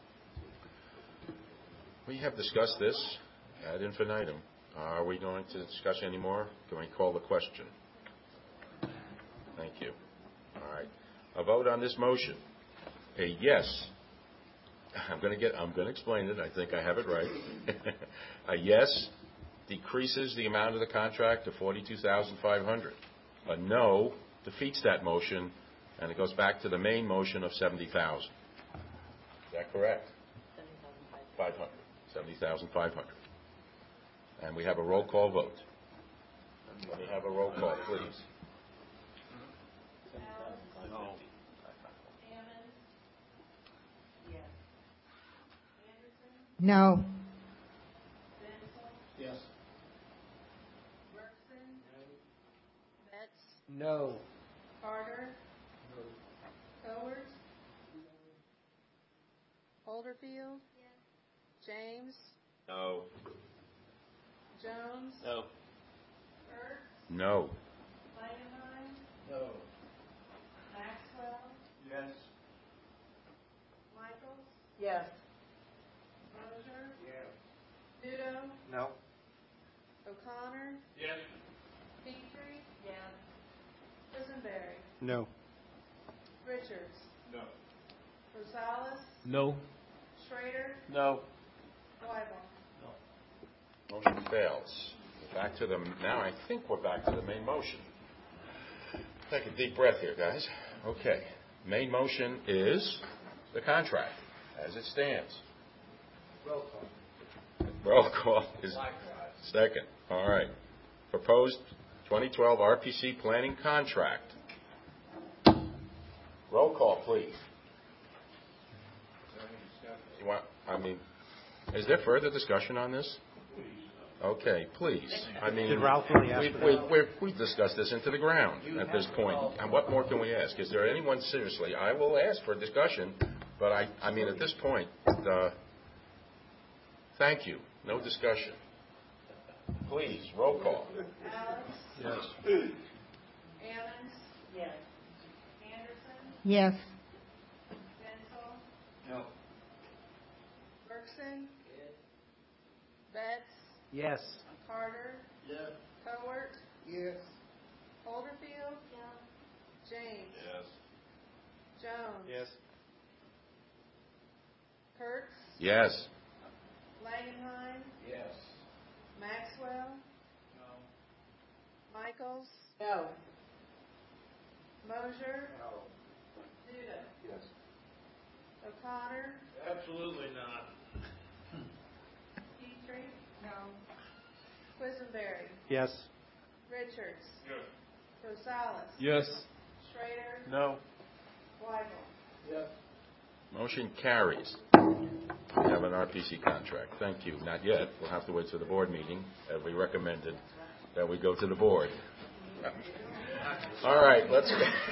We have discussed this ad infinitum. Are we going to discuss any more? Can we call the question? Thank you. All right. A vote on this motion. A yes. I'm going to explain it. I think I have it right. A yes decreases the amount of the contract to $42,500. A no defeats that motion, and it goes back to the main motion of $70,000. Is that correct? $70,500. And we have a roll call vote. Let me have a roll call, please. No. No. Yes. Betts, No. Carter, Cowart, Holderfield, James, No. Jones, No. Kurtz, No. Langenheim, No. Maxwell, Yes. Michaels, Yes. Mosier, Yes. Dudo, No. O'Connor, Yes. Petrie, Quisenberry, No. Richards, No. Rosales, No. Schrader, No. Weibel. Motion fails. Back to the, now I think we're back to the main motion. Take a deep breath here, guys. Okay. Main motion is the contract as it stands. Roll call. Roll call is second. All right. Proposed 2012 RPC planning contract. Roll call, please. You want, is there further discussion on this? Okay, please. Did Ralph really ask for that? We discussed this into the ground at this point. And what more can we ask? Is there anyone seriously? I will ask for discussion, but at this point, thank you. No discussion. Please, roll call. Alex, Yes. Ammons, Yes. Anderson, Yes. Bensel, No. Bergson, Betts, Yes. Carter, Yes. Cowart, Yes. Holderfield, James, Jones, Yes. Kurtz, Yes. Langenheim, Yes. Maxwell, Michaels, No. Mosier, No. Duda, Yes. O'Connor, Absolutely not. Petrie, Quisenberry, Yes. Richards, Rosales, Yes. Schrader, No. Weibel. Yes. Motion carries. We have an RPC contract. Thank you. Not yet. We'll have to wait till the board meeting. We recommended that we go to the board. All right, let's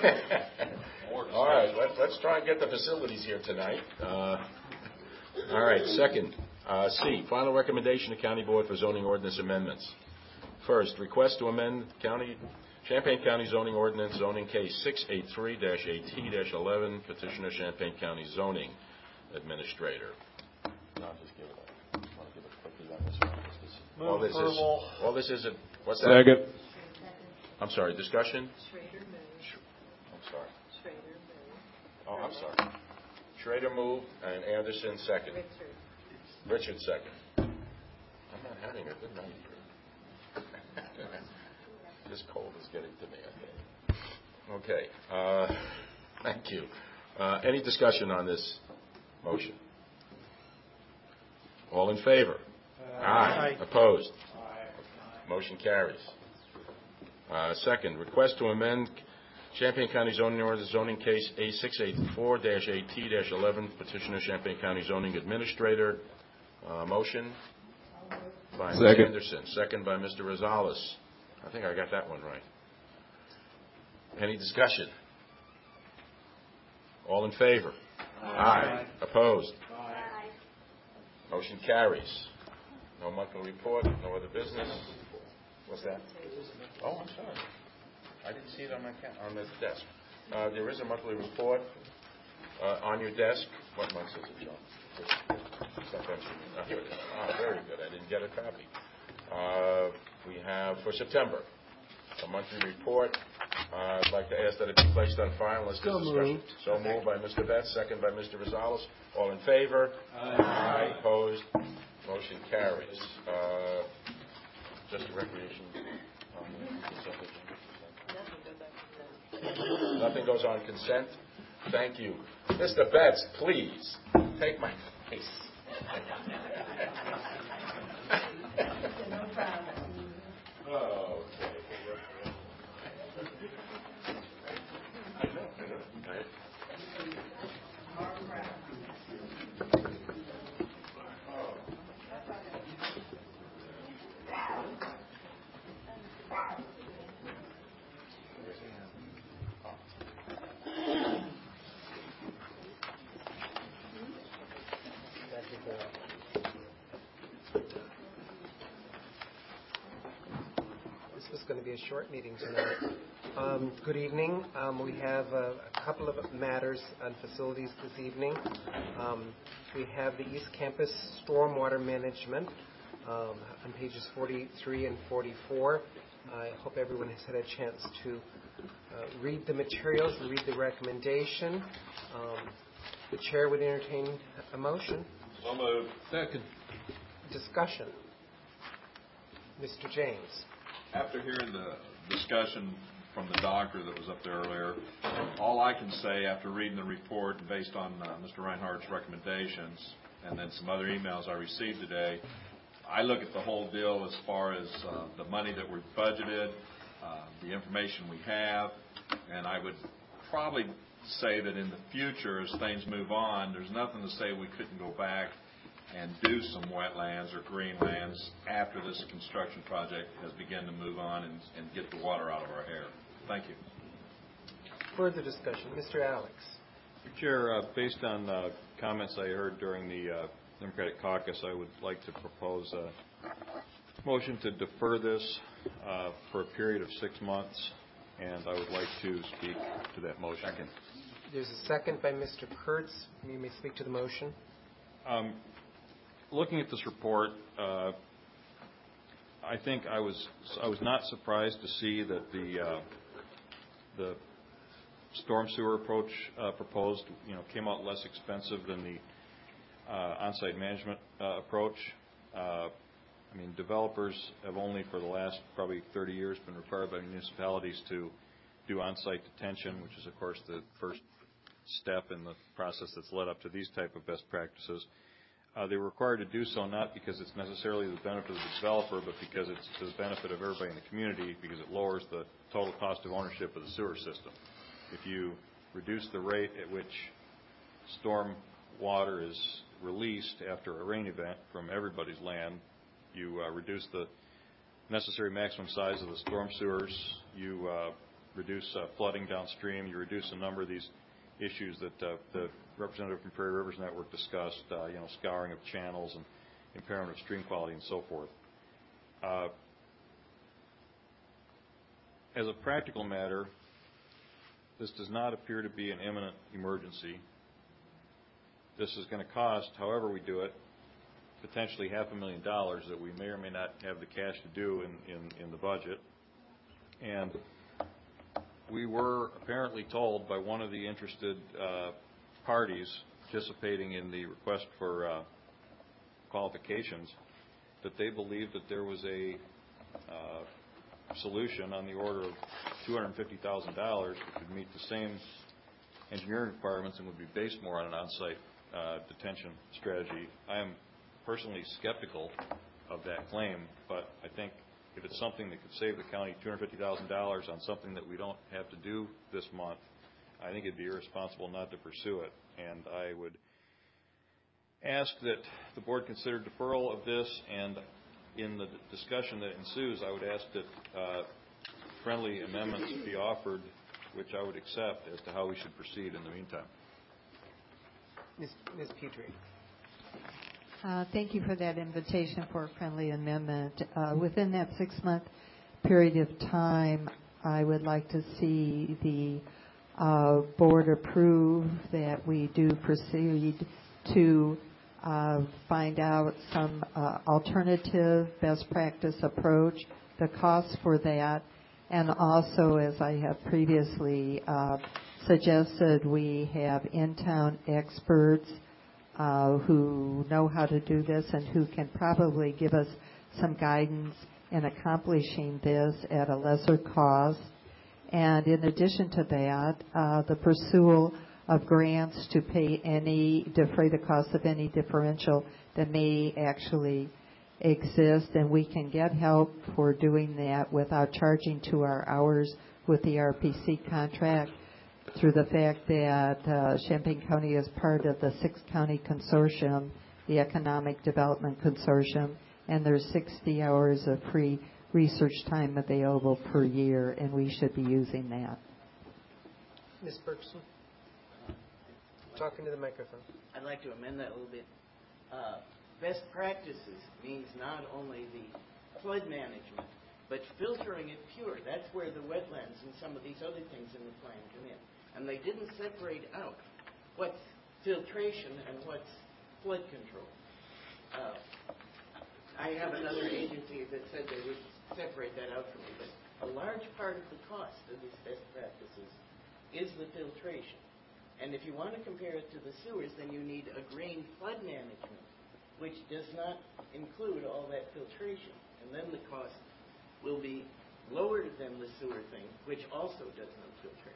try and get the facilities here tonight. All right, second, C, final recommendation to County Board for zoning ordinance amendments. First, request to amend Champaign County zoning ordinance, zoning case 683-AT-11, petitioner Champaign County zoning administrator. No, just give it a, just want to give it quickly on this one. All this is, what's that? Second. I'm sorry, discussion? Schrader moved. I'm sorry. Schrader moved. Oh, I'm sorry. Schrader moved and Anderson second. Richard second. I'm not having a good night here. This cold is getting to me, I think. Okay. Thank you. Any discussion on this motion? All in favor? Aye. Opposed? Motion carries. Second, request to amend Champaign County zoning ordinance, zoning case A684-AT-11, petitioner Champaign County zoning administrator. Motion by Ms. Anderson, second by Mr. Rosales. I think I got that one right. Any discussion? All in favor? Aye. Opposed? Aye. Motion carries. No monthly report, no other business. What's that? Oh, I'm sorry. I didn't see it on the desk. There is a monthly report on your desk. What month is it, John? Here it is. Very good. I didn't get a copy. We have for September a monthly report I'd like to ask that it be placed on file unless there's So discussion. moved. So moved by Mr. Betts, second by Mr. Rosales. All in favor? Aye. Opposed? Motion carries. Just a recreation. Nothing goes on consent. Thank you. Mr. Betts, please, take my place. Oh, okay. This was going to be a short meeting tonight. Good evening. We have a couple of matters on facilities this evening. We have the East Campus Stormwater Management on pages 43 and 44. I hope everyone has had a chance to read the materials and read the recommendation. The chair would entertain a motion. So moved. Second. Discussion. Mr. James. After hearing the discussion from the doctor that was up there earlier, all I can say after reading the report and based on Mr. Reinhardt's recommendations and then some other emails I received today, I look at the whole deal as far as the money that we've budgeted, the information we have, and I would probably say that in the future as things move on, there's nothing to say we couldn't go back and do some wetlands or greenlands after this construction project has begun to move on and get the water out of our hair. Thank you. Further discussion. Mr. Alex. Mr. Chair, based on comments I heard during the Democratic caucus, I would like to propose a motion to defer this for a period of 6 months, and I would like to speak to that motion. There's a second by Mr. Kurtz. You may speak to the motion. Looking at this report, I think I was not surprised to see that the storm sewer approach proposed, came out less expensive than the on-site management approach. Developers have only for the last probably 30 years been required by municipalities to do on-site detention, which is, of course, the first step in the process that's led up to these type of best practices. They were required to do so not because it's necessarily the benefit of the developer, but because it's to the benefit of everybody in the community, because it lowers the total cost of ownership of the sewer system. If you reduce the rate at which storm water is released after a rain event from everybody's land, you reduce the necessary maximum size of the storm sewers, you reduce flooding downstream, you reduce a number of these issues that the representative from Prairie Rivers Network discussed, scouring of channels and impairment of stream quality and so forth. As a practical matter, this does not appear to be an imminent emergency. This is going to cost, however we do it, potentially $500,000 that we may or may not have the cash to do in the budget. And we were apparently told by one of the interested parties participating in the request for qualifications that they believed that there was a solution on the order of $250,000 which would meet the same engineering requirements and would be based more on an on-site detention strategy. I am personally skeptical of that claim, but I think if it's something that could save the county $250,000 on something that we don't have to do this month, I think it'd be irresponsible not to pursue it. And I would ask that the board consider deferral of this, and in the discussion that ensues, I would ask that friendly amendments be offered, which I would accept, as to how we should proceed in the meantime. Ms. Petrie. Thank you for that invitation for a friendly amendment. Within that 6-month period of time, I would like to see the board approve that we do proceed to find out some alternative best practice approach, the cost for that, And also, as I have previously suggested, we have in-town experts who know how to do this and who can probably give us some guidance in accomplishing this at a lesser cost. And in addition to that, the pursuit of grants to defray the cost of any differential that may actually exist, and we can get help for doing that without charging to our hours with the RPC contract through the fact that Champaign County is part of the 6-county consortium, the Economic Development Consortium, and there's 60 hours of free research time available per year, and we should be using that. Ms. Bergson? Talking to the microphone. I'd like to amend that a little bit. Best practices means not only the flood management, but filtering it pure. That's where the wetlands and some of these other things in the plan come in. And they didn't separate out what's filtration and what's flood control. I have another agency that said they would separate that out for me, but a large part of the cost of these best practices is the filtration. And if you want to compare it to the sewers, then you need a green flood management, which does not include all that filtration. And then the cost will be lower than the sewer thing, which also does no filtration.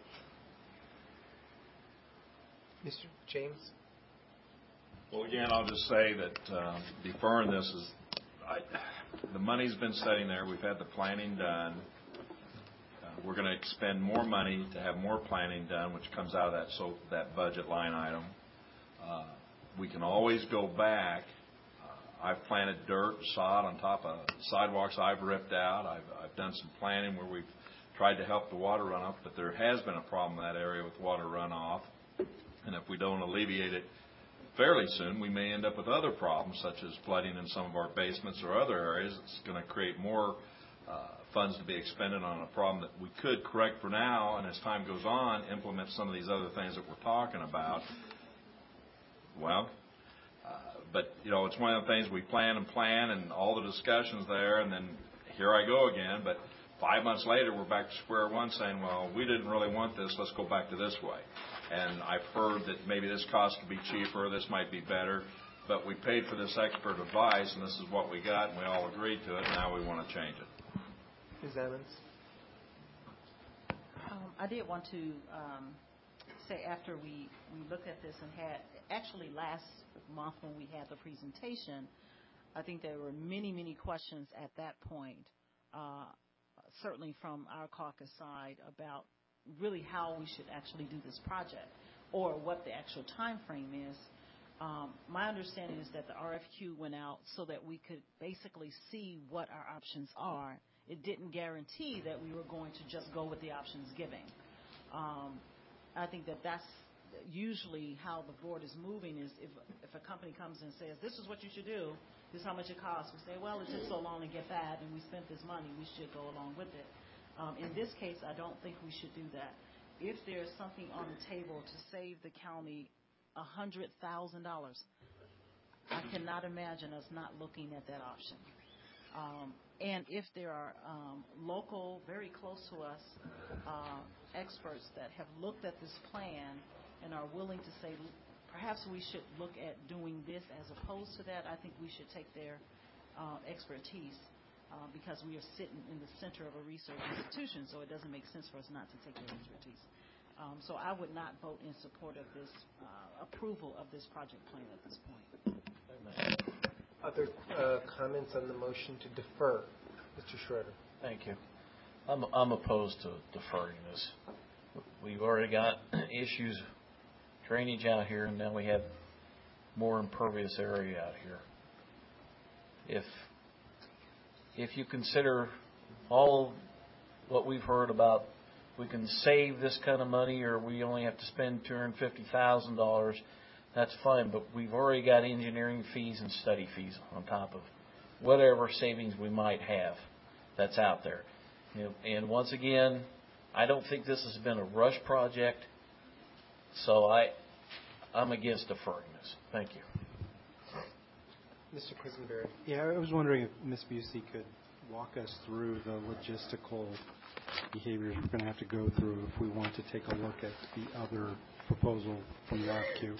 Mr. James? Well, again, I'll just say that deferring this is, the money's been sitting there. We've had the planning done. We're going to expend more money to have more planning done, which comes out of that budget line item. We can always go back. I've planted dirt, sod on top of sidewalks I've ripped out. I've done some planning where we've tried to help the water runoff, but there has been a problem in that area with water runoff. And if we don't alleviate it fairly soon, we may end up with other problems, such as flooding in some of our basements or other areas. It's going to create more funds to be expended on a problem that we could correct for now, and as time goes on, implement some of these other things that we're talking about. Well, but, you know, it's one of the things we plan, and all the discussions there, and then here I go again. But 5 months later, we're back to square one saying, well, we didn't really want this. Let's go back to this way. And I've heard that maybe this cost could be cheaper, this might be better, but we paid for this expert advice, and this is what we got, and we all agreed to it, and now we want to change it. Ms. Evans? I did want to say after we looked at this and had, actually last month when we had the presentation, I think there were many, many questions at that point, certainly from our caucus side, about really how we should actually do this project or what the actual time frame is. My understanding is that the RFQ went out so that we could basically see what our options are. It didn't guarantee that we were going to just go with the options giving. I think that that's usually how the board is moving, is if a company comes and says, this is what you should do, this is how much it costs, we say, well, it took so long to get that, and we spent this money, we should go along with it. In this case, I don't think we should do that. If there's something on the table to save the county $100,000, I cannot imagine us not looking at that option. And if there are local, very close to us, experts that have looked at this plan and are willing to say, perhaps we should look at doing this as opposed to that, I think we should take their expertise. Because we are sitting in the center of a research institution, so it doesn't make sense for us not to take their expertise. So I would not vote in support of this approval of this project plan at this point. Other comments on the motion to defer? Mr. Schroeder. Thank you. I'm opposed to deferring this. We've already got issues, drainage out here, and now we have more impervious area out here. If you consider all what we've heard about, we can save this kind of money or we only have to spend $250,000, that's fine, but we've already got engineering fees and study fees on top of whatever savings we might have that's out there. And once again, I don't think this has been a rush project, so I'm against deferring this. Thank you. Mr. Quisenberry. Yeah, I was wondering if Ms. Busey could walk us through the logistical behaviors we're going to have to go through if we want to take a look at the other proposal from the RFQ.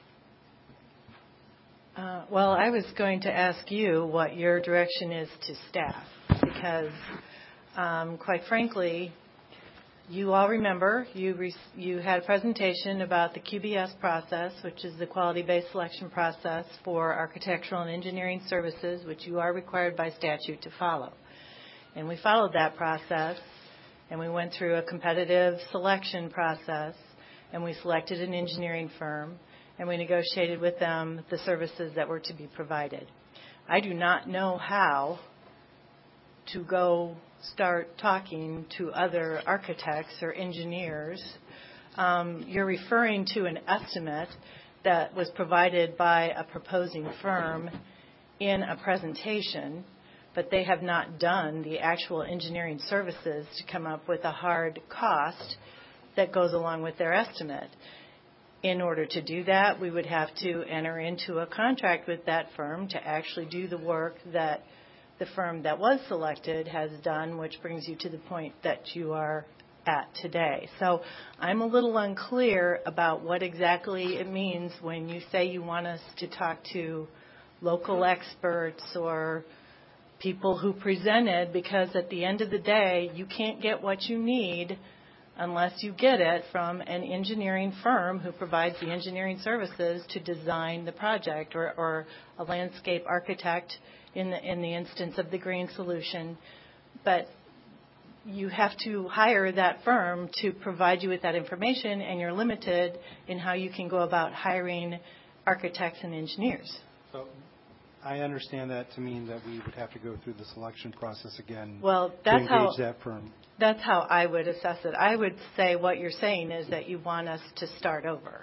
Well, I was going to ask you what your direction is to staff, because quite frankly, you all remember you had a presentation about the QBS process, which is the quality-based selection process for architectural and engineering services, which you are required by statute to follow. And we followed that process, and we went through a competitive selection process, and we selected an engineering firm, and we negotiated with them the services that were to be provided. I do not know how to go start talking to other architects or engineers. You're referring to an estimate that was provided by a proposing firm in a presentation, but they have not done the actual engineering services to come up with a hard cost that goes along with their estimate. In order to do that, we would have to enter into a contract with that firm to actually do the work that the firm that was selected has done, which brings you to the point that you are at today. So I'm a little unclear about what exactly it means when you say you want us to talk to local experts or people who presented, because at the end of the day, you can't get what you need unless you get it from an engineering firm who provides the engineering services to design the project, or a landscape architect in the instance of the green solution. But you have to hire that firm to provide you with that information, and you're limited in how you can go about hiring architects and engineers. So I understand that to mean that we would have to go through the selection process again to engage that firm. That's how I would assess it. I would say what you're saying is that you want us to start over.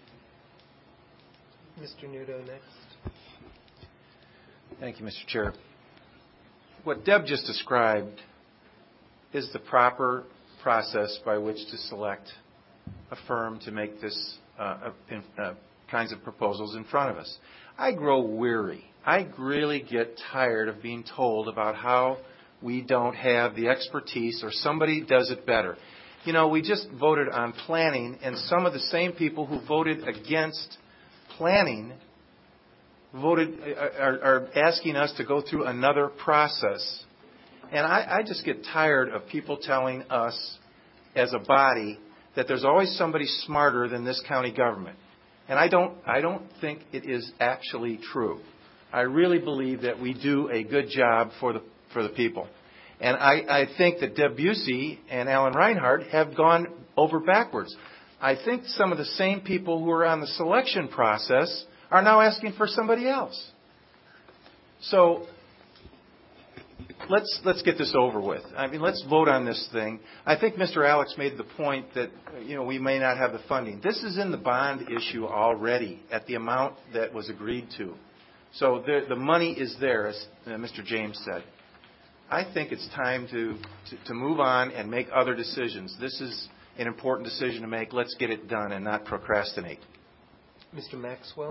Mr. Nudo next. Thank you, Mr. Chair. What Deb just described is the proper process by which to select a firm to make this kinds of proposals in front of us. I grow weary. I really get tired of being told about how we don't have the expertise or somebody does it better. You know, we just voted on planning, and some of the same people who voted against planning are asking us to go through another process. And I just get tired of people telling us as a body that there's always somebody smarter than this county government. And I don't think it is actually true. I really believe that we do a good job for the people. And I think that Deb Busey and Alan Reinhardt have gone over backwards. I think some of the same people who are on the selection process are now asking for somebody else. So let's get this over with. I mean, let's vote on this thing. I think Mr. Alex made the point that, you know, we may not have the funding. This is in the bond issue already at the amount that was agreed to. So the money is there, as Mr. James said. I think it's time to move on and make other decisions. This is an important decision to make. Let's get it done and not procrastinate. Mr. Maxwell.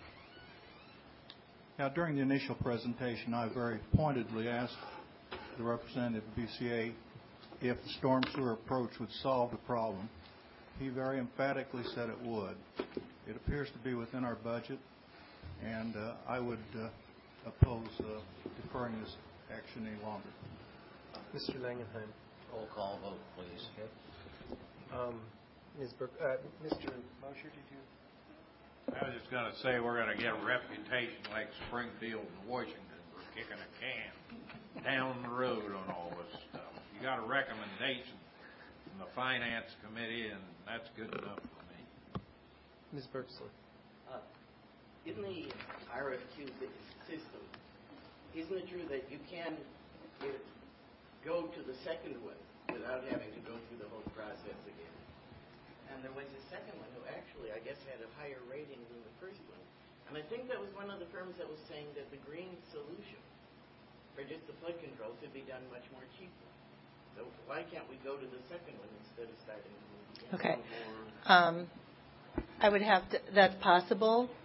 Now, during the initial presentation, I very pointedly asked the representative of BCA if the storm sewer approach would solve the problem. He very emphatically said it would. It appears to be within our budget, and I would oppose deferring this action any longer. Mr. Langenheim. Roll call vote, please. Okay. Ms. Burke, Mr. Mosher, did you? I was just going to say we're going to get a reputation like Springfield and Washington for kicking a can down the road on all this stuff. You got a recommendation from the Finance Committee, and that's good enough for me. Ms. Berksley. In the RFQ system, isn't it true that you can go to the second one without having to go through the whole process again? And there was a second one who actually, I guess, had a higher rating than the first one. And I think that was one of the firms that was saying that the green solution for just the flood control could be done much more cheaply. So why can't we go to the second one instead of starting to move again? Okay. I would have to, that's possible.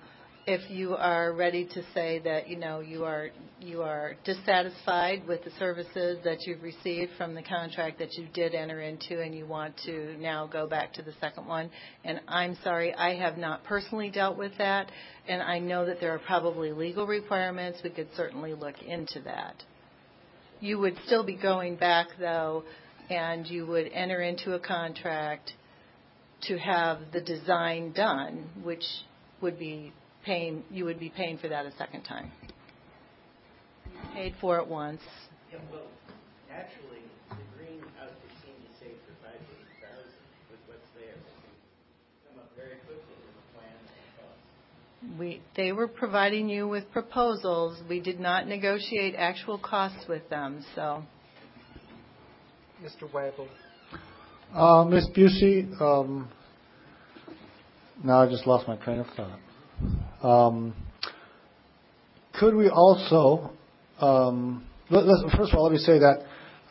if you are ready to say that, you are dissatisfied with the services that you've received from the contract that you did enter into and you want to now go back to the second one. And I'm sorry, I have not personally dealt with that, and I know that there are probably legal requirements. We could certainly look into that. You would still be going back, though, and you would enter into a contract to have the design done, which would be you would be paying for that a second time. You paid for it once. Yeah, well, naturally, the green outfit seemed to save for $5,000 with what's there. Come up very quickly with a plan and cost. They were providing you with proposals. We did not negotiate actual costs with them, so. Mr. Weibel. Ms. Busey, now I just lost my train of thought. Could we also, first of all, let me say that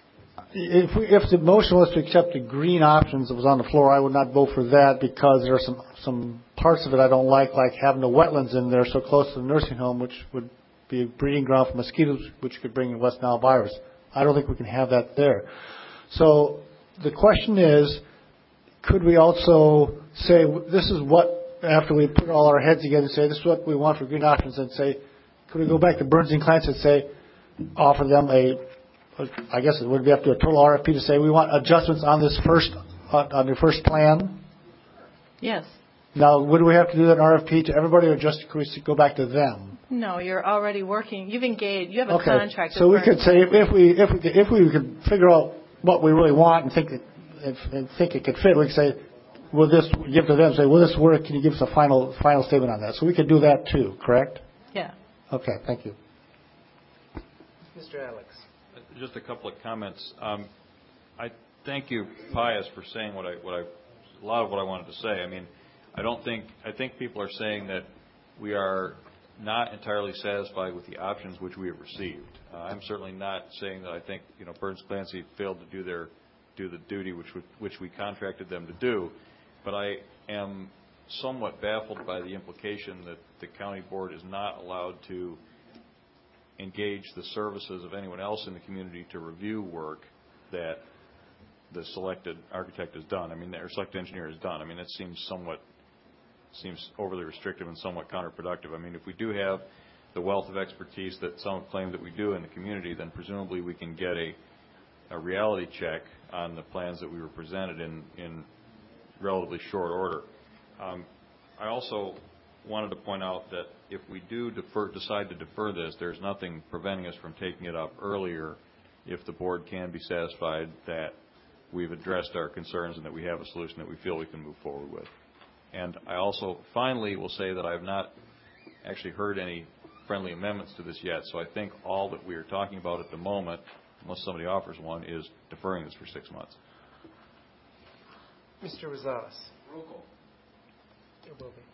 if the motion was to accept the green options that was on the floor, I would not vote for that because there are some parts of it I don't like having the wetlands in there so close to the nursing home, which would be a breeding ground for mosquitoes, which could bring in West Nile virus. I don't think we can have that there. So the question is, could we also say this is what, after we put all our heads together and say this is what we want for green options, and say, could we go back to Burns and Clance and say, offer them I guess it would be up to a total RFP to say we want adjustments on this on your first plan? Yes. Now, would we have to do that RFP to everybody, or just could we go back to them? No, you're already working. You've engaged. You have a contract. So we could say if we could figure out what we really want and think it could fit, we could say, will this give to them? Say, will this work? Can you give us a final statement on that? So we could do that too, correct? Yeah. Okay. Thank you. Mr. Alex. Just a couple of comments. I thank you, Pius, for saying a lot of what I wanted to say. I mean, I think people are saying that we are not entirely satisfied with the options which we have received. I'm certainly not saying that I think Burns Clancy failed to do the duty which we contracted them to do, but I am somewhat baffled by the implication that the county board is not allowed to engage the services of anyone else in the community to review work that the selected architect has done. I mean, or selected engineer has done. I mean, that seems overly restrictive and somewhat counterproductive. I mean, if we do have the wealth of expertise that some claim that we do in the community, then presumably we can get a reality check on the plans that we were presented in relatively short order. I also wanted to point out that if we do decide to defer this, there's nothing preventing us from taking it up earlier if the board can be satisfied that we've addressed our concerns and that we have a solution that we feel we can move forward with. And I also finally will say that I have not actually heard any friendly amendments to this yet, so I think all that we are talking about at the moment, unless somebody offers one, is deferring this for 6 months. Mr. Rosales. Roll call. There will be.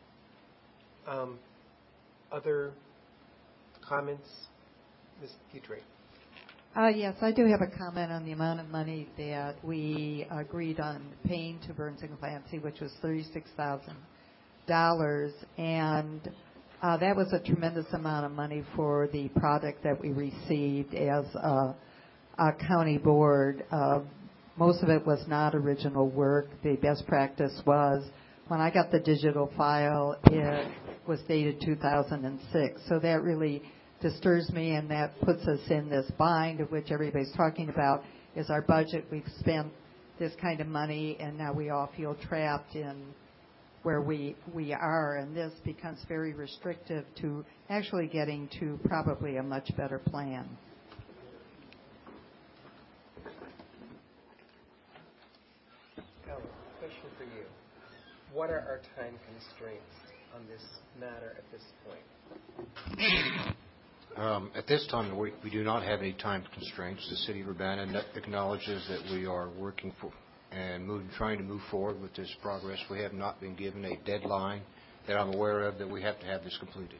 Other comments? Ms. Petrie. Yes, I do have a comment on the amount of money that we agreed on paying to Burns and Clancy, which was $36,000, and that was a tremendous amount of money for the product that we received as a county board. Most of it was not original work. The best practice was, when I got the digital file, it was dated 2006. So that really disturbs me, and that puts us in this bind of which everybody's talking about is our budget. We've spent this kind of money, and now we all feel trapped in where we are, and this becomes very restrictive to actually getting to probably a much better plan. Ellen, question for you. What are our time constraints on this matter at this point? At this time, we do not have any time constraints. The City of Urbana acknowledges that we are working for and trying to move forward with this progress. We have not been given a deadline that I'm aware of that we have to have this completed.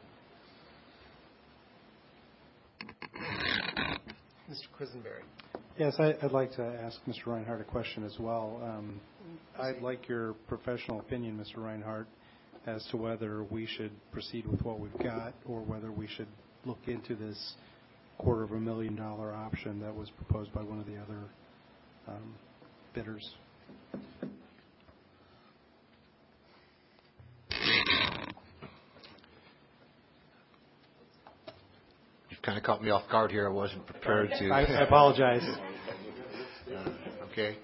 Mr. Quisenberry. Yes, I'd like to ask Mr. Reinhardt a question as well. I'd like your professional opinion, Mr. Reinhardt. as to whether we should proceed with what we've got or whether we should look into this $250,000 option that was proposed by one of the other bidders. You've kind of caught me off guard here. I wasn't prepared to. I apologize. Okay.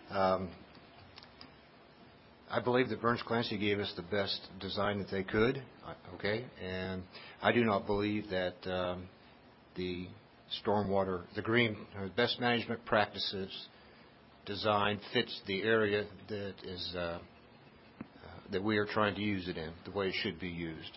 I believe that Burns Clancy gave us the best design that they could. Okay, and I do not believe that the stormwater, the green, best management practices design fits the area that is that we are trying to use it in, the way it should be used.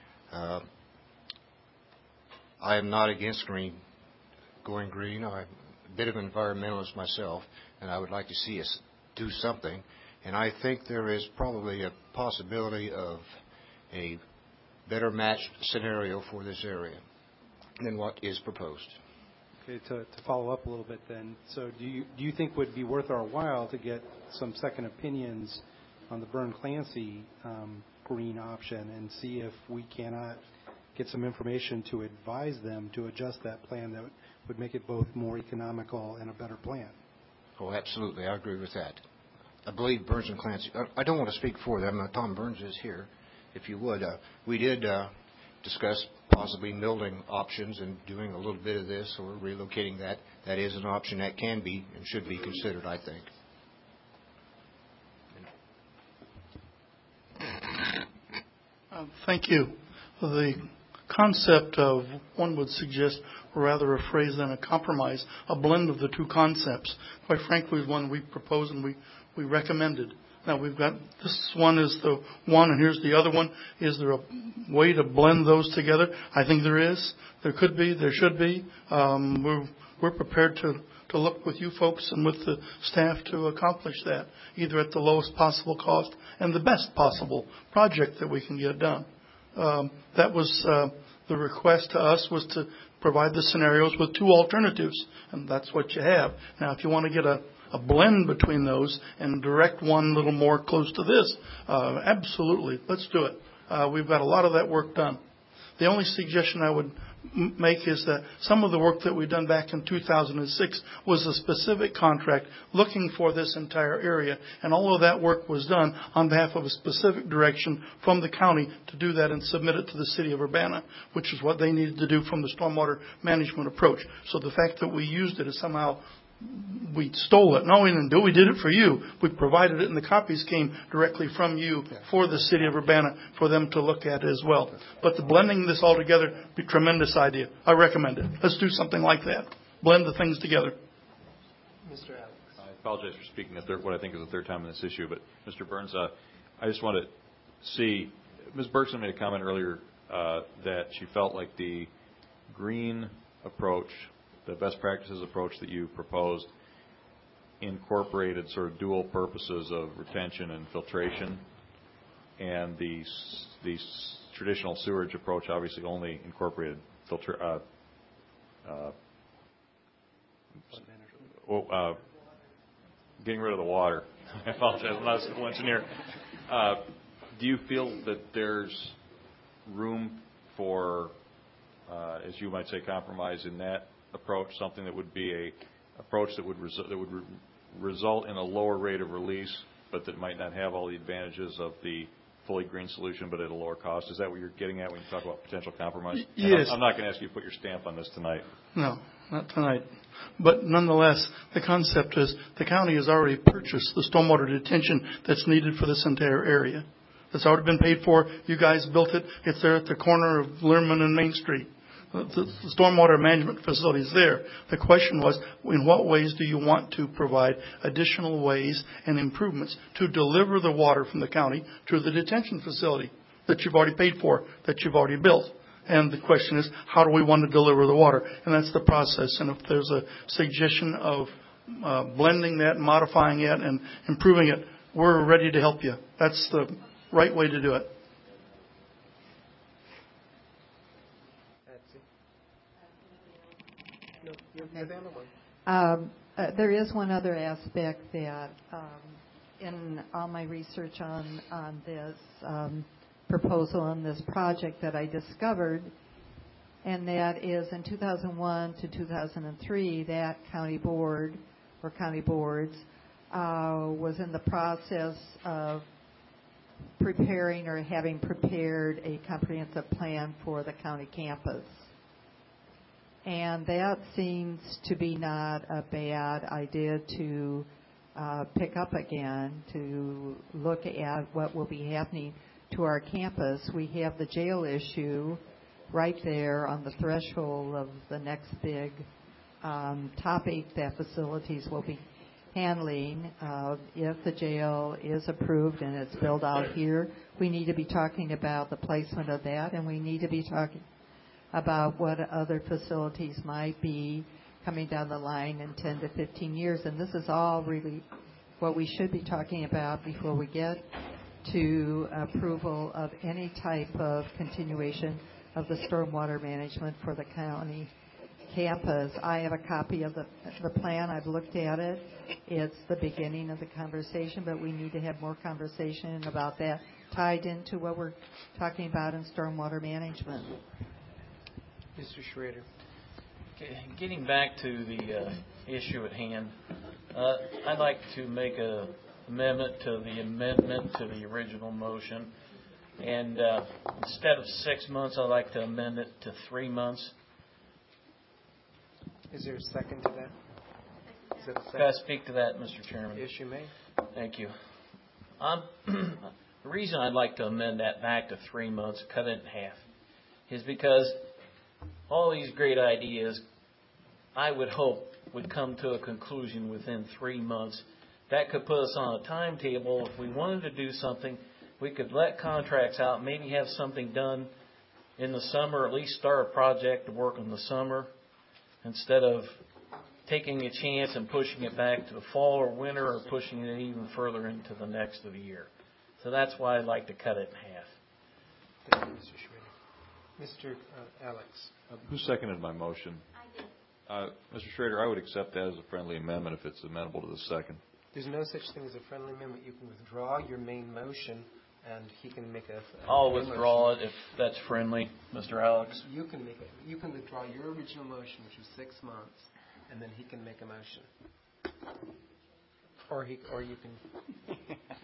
I am not against going green. I'm a bit of an environmentalist myself, and I would like to see us do something. And I think there is probably a possibility of a better matched scenario for this area than what is proposed. Okay, to follow up a little bit then, so do you think it would be worth our while to get some second opinions on the Burns Clancy green option and see if we cannot get some information to advise them to adjust that plan that would make it both more economical and a better plan? Oh, absolutely. I agree with that. I believe Burns and Clancy, I don't want to speak for them. Tom Burns is here, if you would. We did discuss possibly building options and doing a little bit of this or relocating that. That is an option that can be and should be considered, I think. Thank you. The concept of, one would suggest, or rather a phrase than a compromise, a blend of the two concepts, quite frankly, is one we proposed and we recommended. Now, we've got this one is the one, and here's the other one. Is there a way to blend those together? I think there is. There could be. There should be. We're prepared to look with you folks and with the staff to accomplish that, either at the lowest possible cost and the best possible project that we can get done. That was the request to us, was to provide the scenarios with two alternatives, and that's what you have. Now, if you want to get a blend between those and direct one a little more close to this, absolutely, let's do it. We've got a lot of that work done. The only suggestion I would make is that some of the work that we've done back in 2006 was a specific contract looking for this entire area, and all of that work was done on behalf of a specific direction from the county to do that and submit it to the city of Urbana, which is what they needed to do from the stormwater management approach. So the fact that we used it is somehow we stole it. No, we didn't do it. We did it for you. We provided it, and the copies came directly from you for the city of Urbana for them to look at as well. But the blending this all together, be a tremendous idea. I recommend it. Let's do something like that. Blend the things together. Mr. Alex. I apologize for speaking what I think is the third time on this issue, but Mr. Burns, I just want to see, Ms. Bergson made a comment earlier that she felt like the green approach, the best practices approach that you proposed, incorporated sort of dual purposes of retention and filtration, and the traditional sewerage approach obviously only incorporated getting rid of the water. I apologize, I'm not a civil engineer. Do you feel that there's room for, as you might say, compromise in that approach, something that would be a approach that would result in a lower rate of release, but that might not have all the advantages of the fully green solution, but at a lower cost? Is that what you're getting at when you talk about potential compromise? Yes. I'm not going to ask you to put your stamp on this tonight. No, not tonight. But nonetheless, the concept is the county has already purchased the stormwater detention that's needed for this entire area. It's already been paid for. You guys built it. It's there at the corner of Learman and Main Street. The stormwater management facility is there. The question was, in what ways do you want to provide additional ways and improvements to deliver the water from the county to the detention facility that you've already paid for, that you've already built? And the question is, how do we want to deliver the water? And that's the process. And if there's a suggestion of blending that, modifying it, and improving it, we're ready to help you. That's the right way to do it. There is one other aspect that in all my research on this, proposal on this project that I discovered, and that is in 2001 to 2003, that county board or county boards was in the process of preparing or having prepared a comprehensive plan for the county campus. And that seems to be not a bad idea to pick up again, to look at what will be happening to our campus. We have the jail issue right there on the threshold of the next big topic that facilities will be handling. If the jail is approved and it's built out here, we need to be talking about the placement of that, and we need to be talking about what other facilities might be coming down the line in 10 to 15 years. And this is all really what we should be talking about before we get to approval of any type of continuation of the stormwater management for the county campus. I have a copy of the plan. I've looked at it. It's the beginning of the conversation, but we need to have more conversation about that tied into what we're talking about in stormwater management. Mr. Schrader. Okay, getting back to the issue at hand, I'd like to make an amendment to the original motion. And instead of 6 months, I'd like to amend it to 3 months. Is there a second to that? Is that a second? Can I speak to that, Mr. Chairman? Yes, you may. Thank you. The reason I'd like to amend that back to 3 months, cut it in half, is because all these great ideas, I would hope, would come to a conclusion within 3 months. That could put us on a timetable. If we wanted to do something, we could let contracts out, maybe have something done in the summer, or at least start a project to work in the summer, instead of taking a chance and pushing it back to the fall or winter, or pushing it even further into the next of the year. So that's why I'd like to cut it in half. Thank you, Mr. Schrader. Mr. Alex. Who seconded my motion? I did. Mr. Schrader, I would accept that as a friendly amendment if it's amenable to the second. There's no such thing as a friendly amendment. You can withdraw your main motion, and he can make a I'll withdraw it if that's friendly, Mr. Alex. You can withdraw your original motion, which was 6 months, and then he can make a motion. Or you can.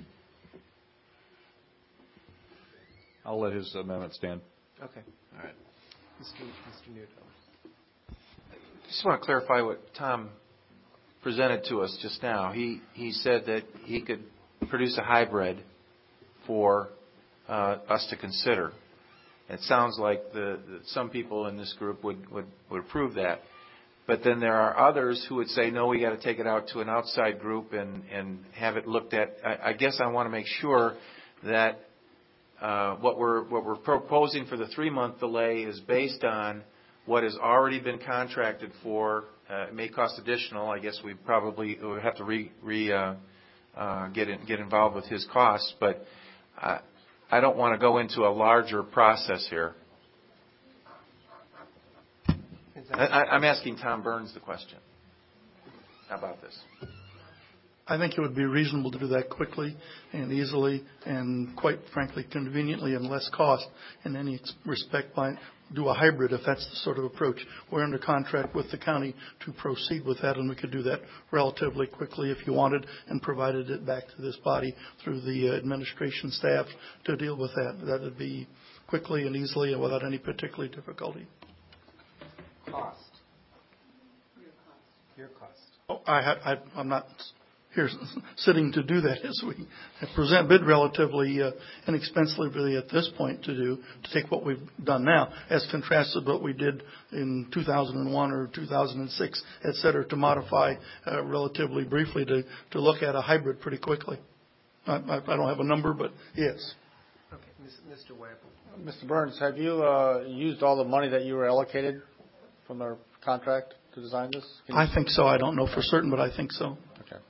I'll let his amendment stand. Okay. All right. Mr. Newton. I just want to clarify what Tom presented to us just now. He said that he could produce a hybrid for us to consider. It sounds like some people in this group would approve that. But then there are others who would say, no, we got to take it out to an outside group and have it looked at. I guess I want to make sure that what we're proposing for the 3-month delay is based on what has already been contracted for. It may cost additional. I guess we probably would have to get involved with his costs. But I don't want to go into a larger process here. I'm asking Tom Burns the question. How about this? I think it would be reasonable to do that quickly and easily and, quite frankly, conveniently and less cost in any respect by do a hybrid if that's the sort of approach. We're under contract with the county to proceed with that, and we could do that relatively quickly if you wanted and provided it back to this body through the administration staff to deal with that. That would be quickly and easily and without any particular difficulty. Cost. Your cost. Oh, I'm not here sitting to do that as we bid relatively inexpensively at this point to take what we've done now as contrasted with what we did in 2001 or 2006, et cetera, to modify relatively briefly to look at a hybrid pretty quickly. I don't have a number, but yes. Okay, Mr. Webb. Mr. Burns, have you used all the money that you were allocated from the contract to design this? I think so. I don't know for certain, but I think so. Okay.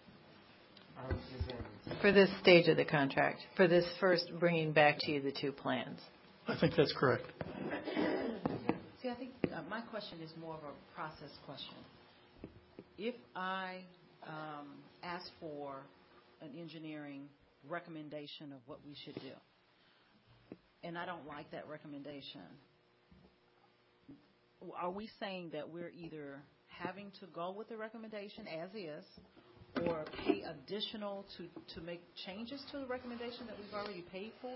For this stage of the contract, for this first bringing back to you the 2 plans. I think that's correct. See, I think my question is more of a process question. If I ask for an engineering recommendation of what we should do, and I don't like that recommendation. Are we saying that we're either having to go with the recommendation as is, or pay additional to make changes to the recommendation that we've already paid for?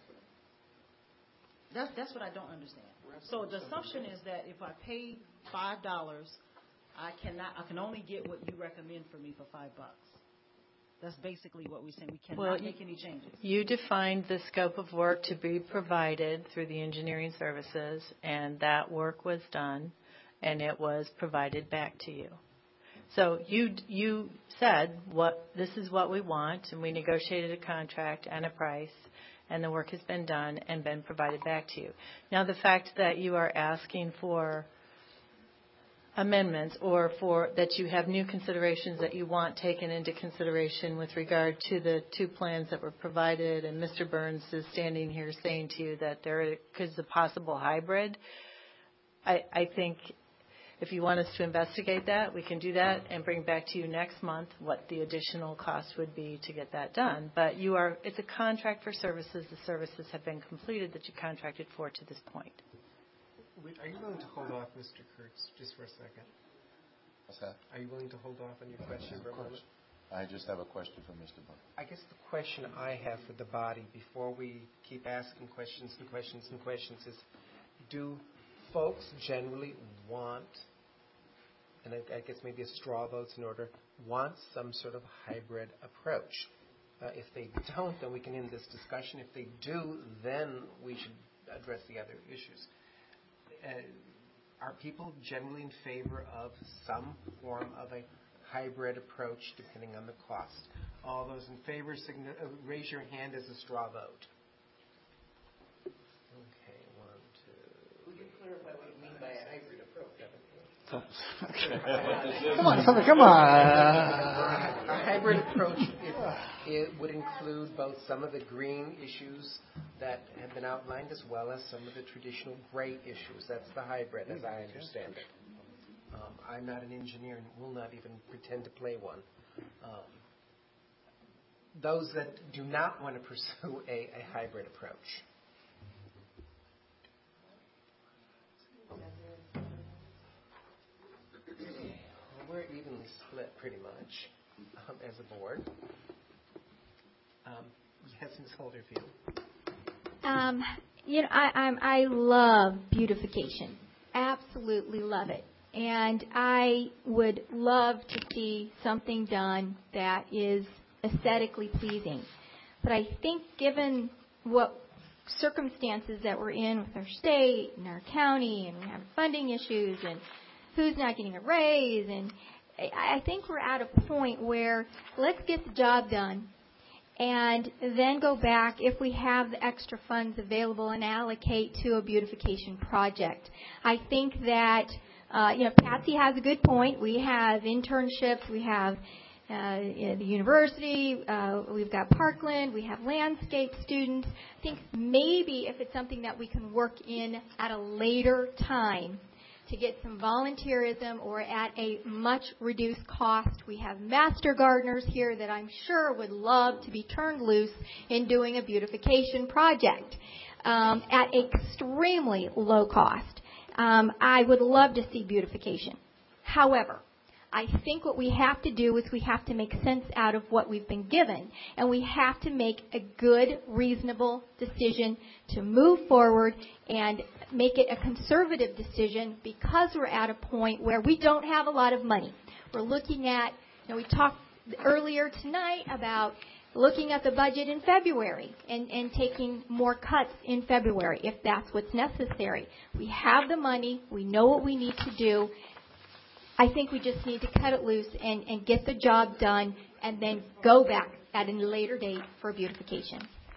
That's what I don't understand. So the assumption is that if I pay $5, I can only get what you recommend for me for $5. That's basically what we're saying. We cannot make any changes. You defined the scope of work to be provided through the engineering services, and that work was done, and it was provided back to you. So you said this is what we want, and we negotiated a contract and a price, and the work has been done and been provided back to you. Now, the fact that you are asking for amendments or that you have new considerations that you want taken into consideration with regard to the two plans that were provided, and Mr. Burns is standing here saying to you that there is a possible hybrid, I think if you want us to investigate that, we can do that and bring back to you next month what the additional cost would be to get that done. But it's a contract for services. The services have been completed that you contracted for to this point. Are you willing to hold off, Mr. Kurtz, just for a second? What's that? Are you willing to hold off on your question for a moment? I just have a question for Mr. Burns. I guess the question I have for the body before we keep asking questions and questions and questions is, do folks generally want, and I guess maybe a straw vote's in order, want some sort of hybrid approach? If they don't, then we can end this discussion. If they do, then we should address the other issues. Are people generally in favor of some form of a hybrid approach depending on the cost? All those in favor, raise your hand as a straw vote. Okay, 1, 2. We can clarify what you mean by a hybrid approach. Come on. A hybrid approach, it would include both some of the green issues that have been outlined as well as some of the traditional gray issues. That's the hybrid, as I understand it. I'm not an engineer and will not even pretend to play one. Those that do not want to pursue a hybrid approach. We're evenly split pretty much as a board. Yes, Ms. Holderfield. I love beautification. Absolutely love it. And I would love to see something done that is aesthetically pleasing. But I think given what circumstances that we're in with our state and our county, and we have funding issues and who's not getting a raise, and I think we're at a point where let's get the job done and then go back if we have the extra funds available and allocate to a beautification project. I think that, Patsy has a good point. We have internships. We have the university. We've got Parkland. We have landscape students. I think maybe if it's something that we can work in at a later time to get some volunteerism or at a much reduced cost. We have master gardeners here that I'm sure would love to be turned loose in doing a beautification project at extremely low cost. I would love to see beautification. However, I think what we have to do is we have to make sense out of what we've been given, and we have to make a good, reasonable decision to move forward and make it a conservative decision because we're at a point where we don't have a lot of money. We're looking at, we talked earlier tonight about looking at the budget in February and taking more cuts in February if that's what's necessary. We have the money. We know what we need to do. I think we just need to cut it loose and get the job done and then go back at a later date for beautification.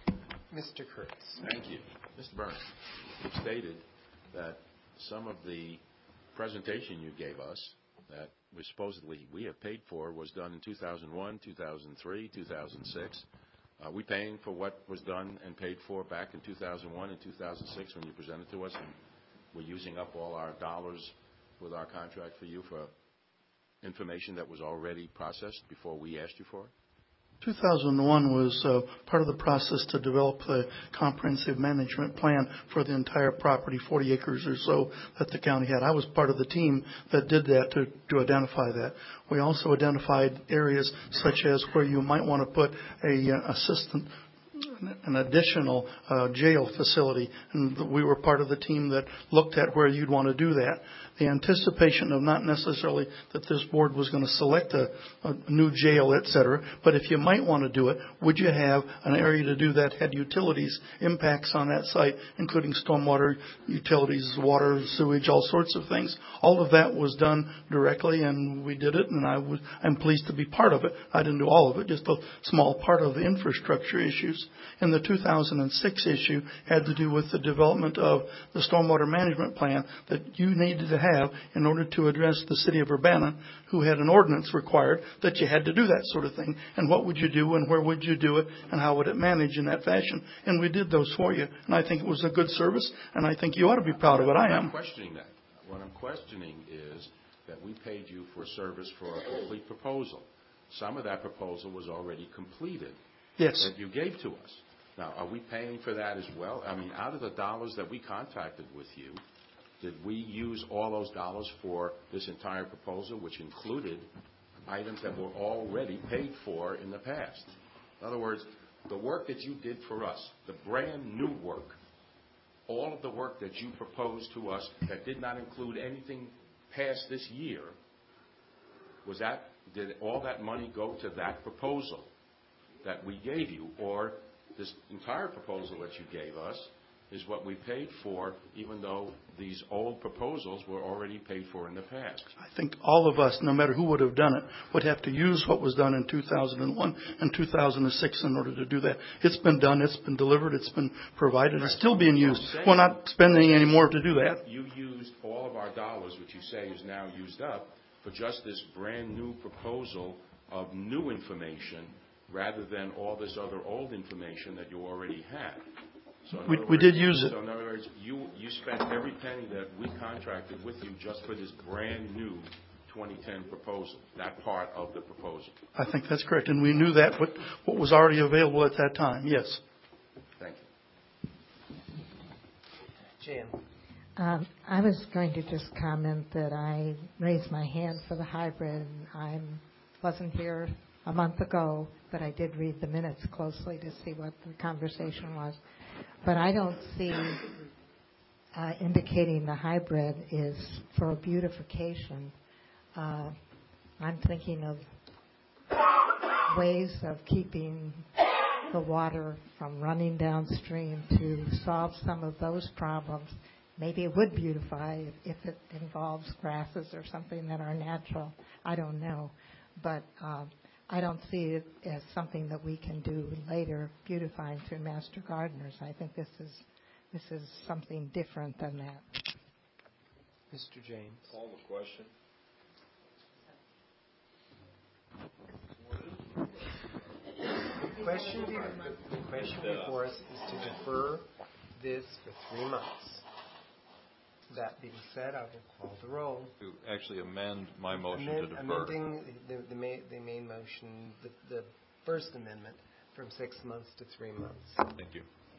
Mr. Kurtz. Thank you. Mr. Burns, you stated that some of the presentation you gave us that supposedly we have paid for was done in 2001, 2003, 2006. Are we paying for what was done and paid for back in 2001 and 2006 when you presented to us, and we're using up all our dollars with our contract for you for information that was already processed before we asked you for it? 2001 was part of the process to develop a comprehensive management plan for the entire property, 40 acres or so that the county had. I was part of the team that did that to identify that. We also identified areas such as where you might want to put an additional jail facility, and we were part of the team that looked at where you'd want to do that. The anticipation of not necessarily that this board was going to select a new jail, et cetera, but if you might want to do it, would you have an area to do that had utilities impacts on that site, including stormwater, utilities, water, sewage, all sorts of things. All of that was done directly, and we did it, and I'm pleased to be part of it. I didn't do all of it, just a small part of the infrastructure issues. And the 2006 issue had to do with the development of the stormwater management plan that you needed to have in order to address the city of Urbana, who had an ordinance required that you had to do that sort of thing. And what would you do, and where would you do it, and how would it manage in that fashion? And we did those for you. And I think it was a good service, and I think you ought to be proud of it. I am. I'm not questioning that. What I'm questioning is that we paid you for service for a complete proposal. Some of that proposal was already completed. Yes. That you gave to us. Now, are we paying for that as well? I mean, out of the dollars that we contracted with you, did we use all those dollars for this entire proposal, which included items that were already paid for in the past? In other words, the work that you did for us, the brand new work, all of the work that you proposed to us that did not include anything past this year, did all that money go to that proposal that we gave you, or this entire proposal that you gave us is what we paid for, even though these old proposals were already paid for in the past? I think all of us, no matter who would have done it, would have to use what was done in 2001 and 2006 in order to do that. It's been done, it's been delivered, it's been provided, it's still being used. We're not spending any more to do that. You used all of our dollars, which you say is now used up, for just this brand new proposal of new information rather than all this other old information that you already had. So we did use it. So in other words, you spent every penny that we contracted with you just for this brand new 2010 proposal, that part of the proposal. I think that's correct. And we knew that what was already available at that time, yes. Thank you. Jan. I was going to just comment that I raised my hand for the hybrid. I wasn't here a month ago, but I did read the minutes closely to see what the conversation was. But I don't see indicating the hybrid is for a beautification. I'm thinking of ways of keeping the water from running downstream to solve some of those problems. Maybe it would beautify if it involves grasses or something that are natural. I don't know. But I don't see it as something that we can do later, beautifying through master gardeners. I think this is something different than that. Mr. James. Call the question. The question before us is to defer this for 3 months. That being said, I will call the roll. To actually amend my motion to defer. Amending the main motion, the first amendment, from 6 months to 3 months. Thank you.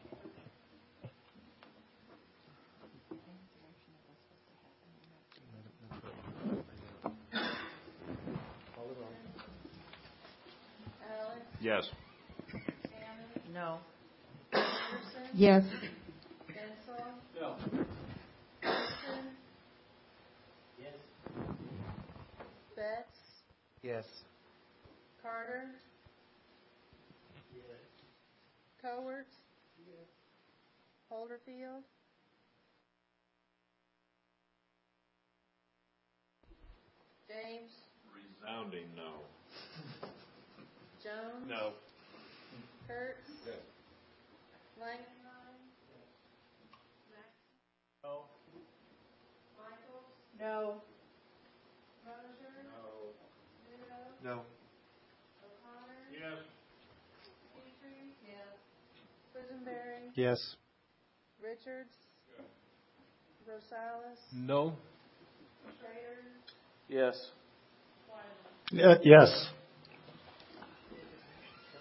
Call the roll. Alex? Yes. Shannon? No. Anderson? Yes. Bensel? No. Betts? Yes. Carter? Yes. Cowart? Yes. Holderfield? James? Resounding no. Jones? No. Kurtz? Yes. Langenheim? Max? No. Michaels? No. Mosier? No. No. O'Connor? Yes. Petrie? Yes. Quisenberry? Yes. Richards? Rosales? No. Schrader? Yes. Wiley? Yes.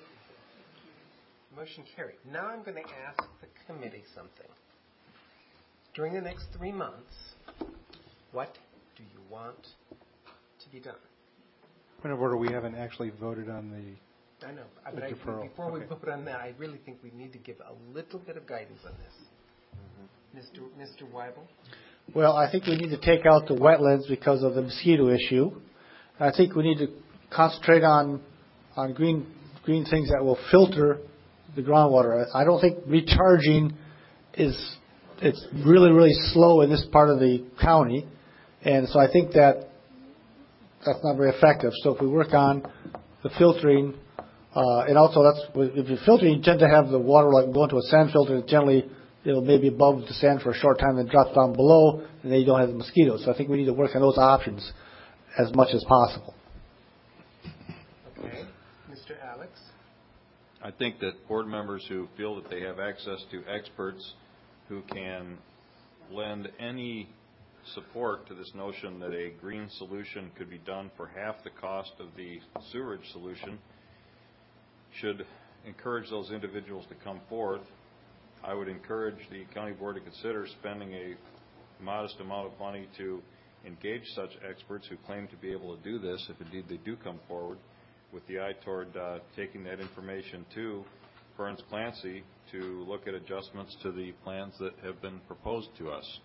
Motion carried. Now I'm going to ask the committee something. During the next 3 months, what do you want to be done? Point of order, we haven't actually voted on the I know, the but deferral. before we Okay. vote on that, I really think we need to give a little bit of guidance on this. Mr. Weibel? Well, I think we need to take out the wetlands because of the mosquito issue. I think we need to concentrate on green things that will filter the groundwater. I don't think recharging it's really, really slow in this part of the county, and so I think that's not very effective. So if we work on the filtering, and also if you're filtering, you tend to have the water like go into a sand filter, and generally it'll maybe above the sand for a short time, then drops down below, and then you don't have the mosquitoes. So I think we need to work on those options as much as possible. Okay. Mr. Alex? I think that board members who feel that they have access to experts who can lend any support to this notion that a green solution could be done for half the cost of the sewerage solution should encourage those individuals to come forth. I would encourage the county board to consider spending a modest amount of money to engage such experts who claim to be able to do this, if indeed they do come forward, with the eye toward taking that information to Burns Clancy to look at adjustments to the plans that have been proposed to us.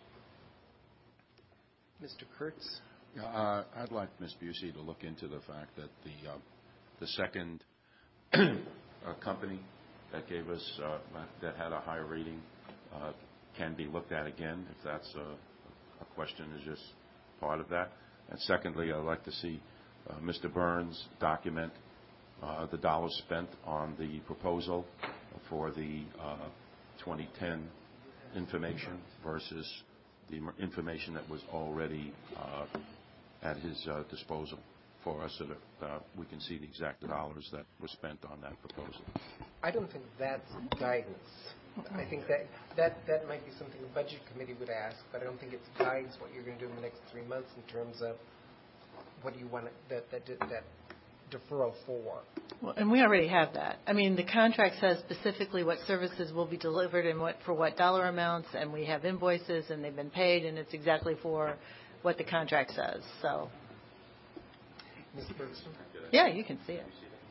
Mr. Kurtz? I'd like Ms. Busey to look into the fact that the second company that gave us that had a high rating can be looked at again, if that's a question is just part of that. And secondly, I'd like to see Mr. Burns document the dollars spent on the proposal for the 2010 information versus the information that was already at his disposal for us, so that we can see the exact dollars that were spent on that proposal. I don't think that's guidance. I think that might be something the budget committee would ask, but I don't think it's guidance what you're going to do in the next 3 months in terms of what do you want that deferral for. Well, and we already have that. I mean, the contract says specifically what services will be delivered and for what dollar amounts, and we have invoices and they've been paid, and it's exactly for what the contract says. So, Ms. Bergstrom? yeah, you can see it.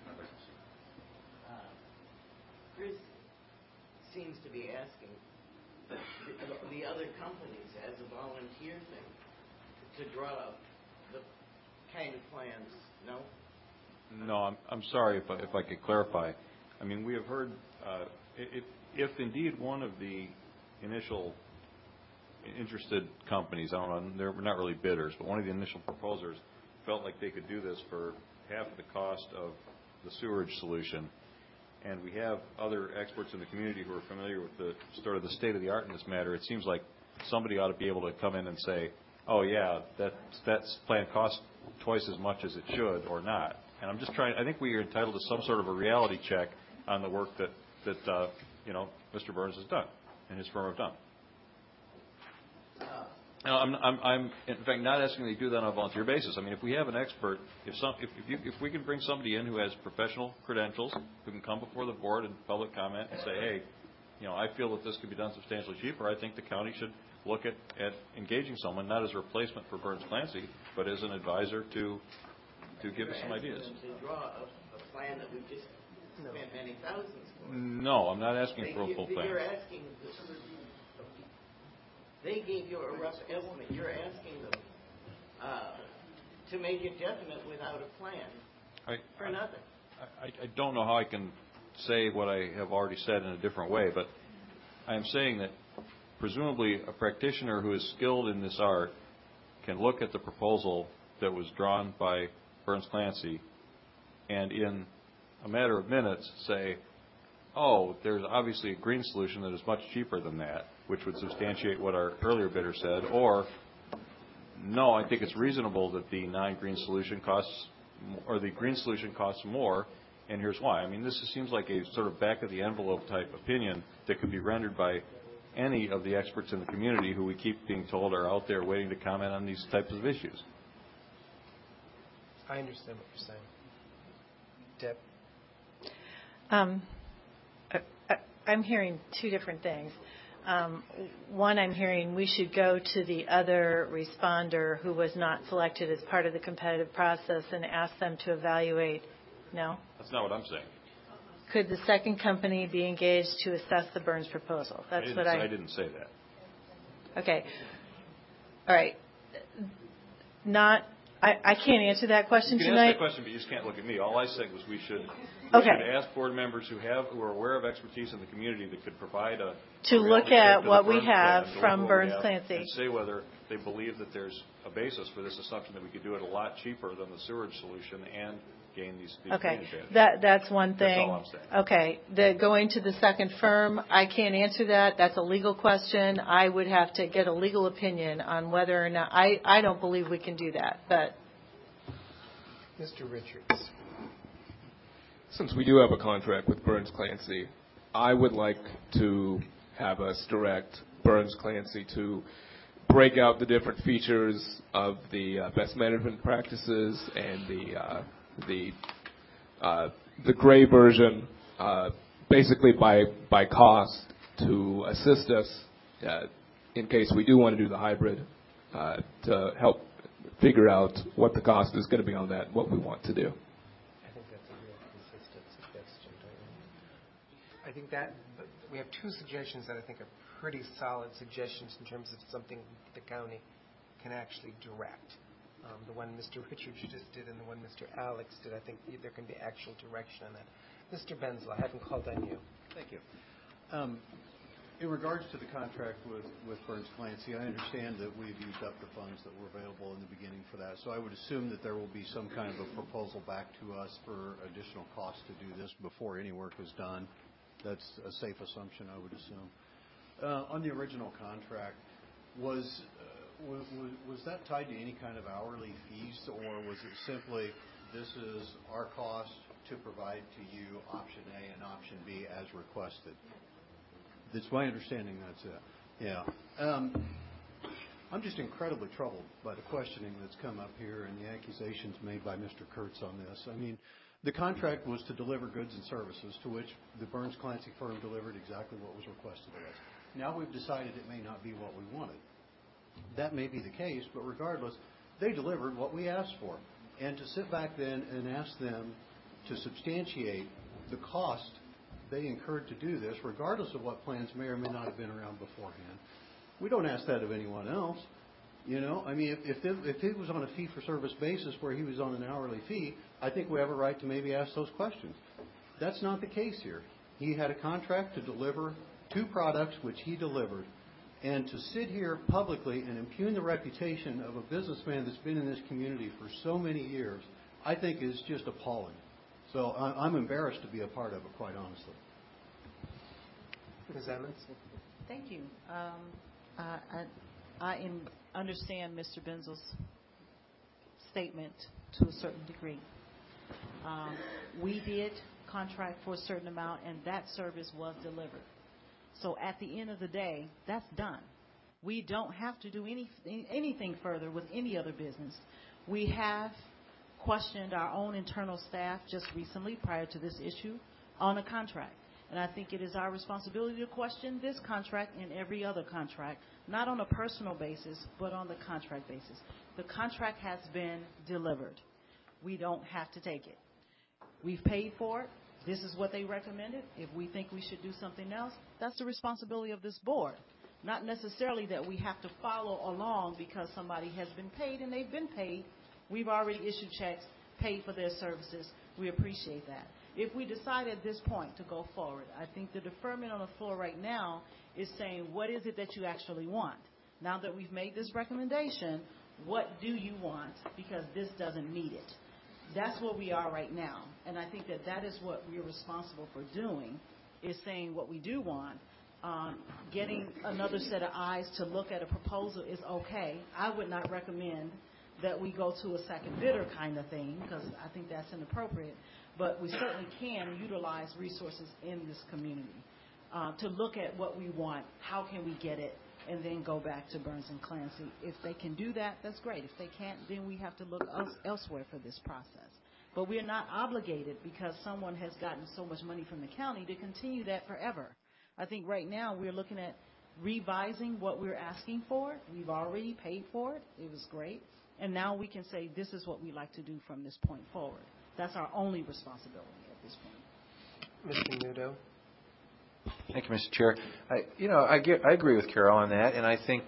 Chris seems to be asking the other companies as a volunteer thing to draw up the kind of plans. No? No, I'm sorry if I could clarify. I mean, we have heard if indeed one of the initial interested companies, I don't know, they're not really bidders, but one of the initial proposers felt like they could do this for half the cost of the sewerage solution, and we have other experts in the community who are familiar with the sort of the state of the art in this matter, it seems like somebody ought to be able to come in and say, oh yeah, that plan costs twice as much as it should, or not. And I'm just trying. I think we are entitled to some sort of a reality check on the work that Mr. Burns has done and his firm have done. Now, I'm in fact not asking that you do that on a volunteer basis. I mean, if we have an expert, if we can bring somebody in who has professional credentials, who can come before the board and public comment and say, hey, I feel that this could be done substantially cheaper. I think the county should look at engaging someone not as a replacement for Burns Clancy, but as an advisor to give us some ideas. To draw a plan that we've just spent many thousands for. No, I'm not asking for a full plan. You're asking. They gave you a rough estimate. You're asking them to make it definite without a plan for nothing. I don't know how I can say what I have already said in a different way, but I am saying that presumably a practitioner who is skilled in this art can look at the proposal that was drawn by Burns Clancy and in a matter of minutes say, oh, there's obviously a green solution that is much cheaper than that, which would substantiate what our earlier bidder said, or no, I think it's reasonable that the non-green solution costs, or the green solution costs more, and here's why. I mean, this seems like a sort of back-of-the-envelope type opinion that could be rendered by any of the experts in the community who we keep being told are out there waiting to comment on these types of issues. I understand what you're saying. Deb? I'm hearing two different things. One, I'm hearing we should go to the other responder who was not selected as part of the competitive process and ask them to evaluate. No? That's not what I'm saying. Could the second company be engaged to assess the Burns proposal? That's what I didn't say that. Okay. All right. I can't answer that question you can tonight. Answer that question, but you just can't look at me. All I said was we should ask board members who are aware of expertise in the community that could provide to look at what we have from Burns Clancy and say whether they believe that there's a basis for this assumption that we could do it a lot cheaper than the sewage solution and gain these okay, advantages. that's one thing. That's all I'm saying. Okay, going to the second firm, I can't answer that. That's a legal question. I would have to get a legal opinion on whether or not. I don't believe we can do that. But Mr. Richards. Since we do have a contract with Burns Clancy, I would like to have us direct Burns Clancy to break out the different features of the best management practices and the gray version, basically by cost, to assist us in case we do want to do the hybrid, to help figure out what the cost is going to be on that, what we want to do. I think that's a real consistent suggestion, don't you? I think that we have two suggestions that I think are pretty solid suggestions in terms of something the county can actually direct. The one Mr. Richards just did and the one Mr. Alex did, I think there can be actual direction on that. Mr. Benzler, I haven't called on you. Thank you. In regards to the contract with Burns Clancy, I understand that we've used up the funds that were available in the beginning for that. So I would assume that there will be some kind of a proposal back to us for additional costs to do this before any work is done. That's a safe assumption, I would assume. On the original contract, was that tied to any kind of hourly fees, or was it simply this is our cost to provide to you option A and option B as requested? That's my understanding. That's it. Yeah. I'm just incredibly troubled by the questioning that's come up here and the accusations made by Mr. Kurtz on this. I mean, the contract was to deliver goods and services, to which the Burns Clancy firm delivered exactly what was requested of us. Now we've decided it may not be what we wanted. That may be the case, but regardless, they delivered what we asked for. And to sit back then and ask them to substantiate the cost they incurred to do this, regardless of what plans may or may not have been around beforehand. We don't ask that of anyone else. You know, I mean, if it was on a fee-for-service basis where he was on an hourly fee, I think we have a right to maybe ask those questions. That's not the case here. He had a contract to deliver 2 products, which he delivered. And to sit here publicly and impugn the reputation of a businessman that's been in this community for so many years, I think is just appalling. So I'm embarrassed to be a part of it, quite honestly. Ms. Emmons? Thank you. I understand Mr. Benzel's statement to a certain degree. We did contract for a certain amount, and that service was delivered. So at the end of the day, that's done. We don't have to do anything further with any other business. We have questioned our own internal staff just recently prior to this issue on a contract. And I think it is our responsibility to question this contract and every other contract, not on a personal basis, but on the contract basis. The contract has been delivered. We don't have to take it. We've paid for it. This is what they recommended. If we think we should do something else, that's the responsibility of this board. Not necessarily that we have to follow along because somebody has been paid and they've been paid. We've already issued checks, paid for their services. We appreciate that. If we decide at this point to go forward, I think the deferment on the floor right now is saying, what is it that you actually want? Now that we've made this recommendation, what do you want? Because this doesn't meet it. That's where we are right now. And I think that that is what we're responsible for doing, is saying what we do want. Getting another set of eyes to look at a proposal is okay. I would not recommend that we go to a second bidder kind of thing because I think that's inappropriate. But we certainly can utilize resources in this community to look at what we want, how can we get it, and then go back to Burns and Clancy. If they can do that, that's great. If they can't, then we have to look elsewhere for this process. But we're not obligated because someone has gotten so much money from the county to continue that forever. I think right now we're looking at revising what we're asking for. We've already paid for it. It was great. And now we can say this is what we'd like to do from this point forward. That's our only responsibility at this point. Mr. Nudo. Thank you, Mr. Chair. I agree with Carol on that, and I think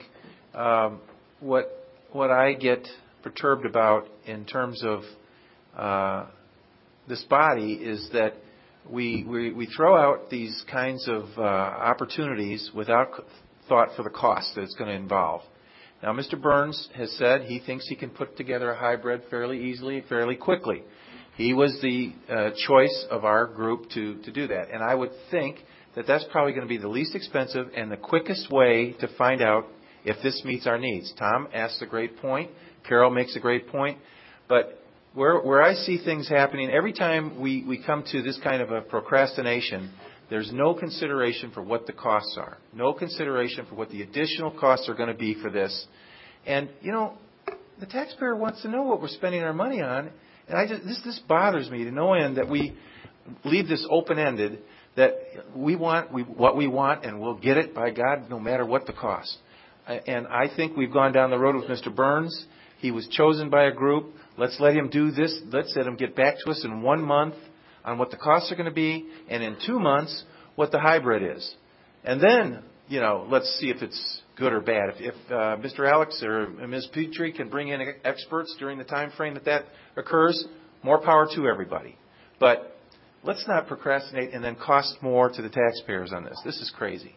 what I get perturbed about in terms of this body is that we throw out these kinds of opportunities without thought for the cost that it's going to involve. Now, Mr. Burns has said he thinks he can put together a hybrid fairly easily, fairly quickly. He was the choice of our group to do that, and I would think that that's probably going to be the least expensive and the quickest way to find out if this meets our needs. Tom asked a great point. Carol makes a great point. But where I see things happening, every time we come to this kind of a procrastination, there's no consideration for what the costs are, no consideration for what the additional costs are going to be for this. And, the taxpayer wants to know what we're spending our money on. And this bothers me to no end that we leave this open-ended, that we want what we want and we'll get it, by God, no matter what the cost. And I think we've gone down the road with Mr. Burns. He was chosen by a group. Let's let him do this. Let's let him get back to us in 1 month on what the costs are going to be, and in 2 months what the hybrid is. And then, let's see if it's good or bad. If Mr. Alex or Ms. Petrie can bring in experts during the time frame that occurs, more power to everybody. But let's not procrastinate and then cost more to the taxpayers on this. This is crazy.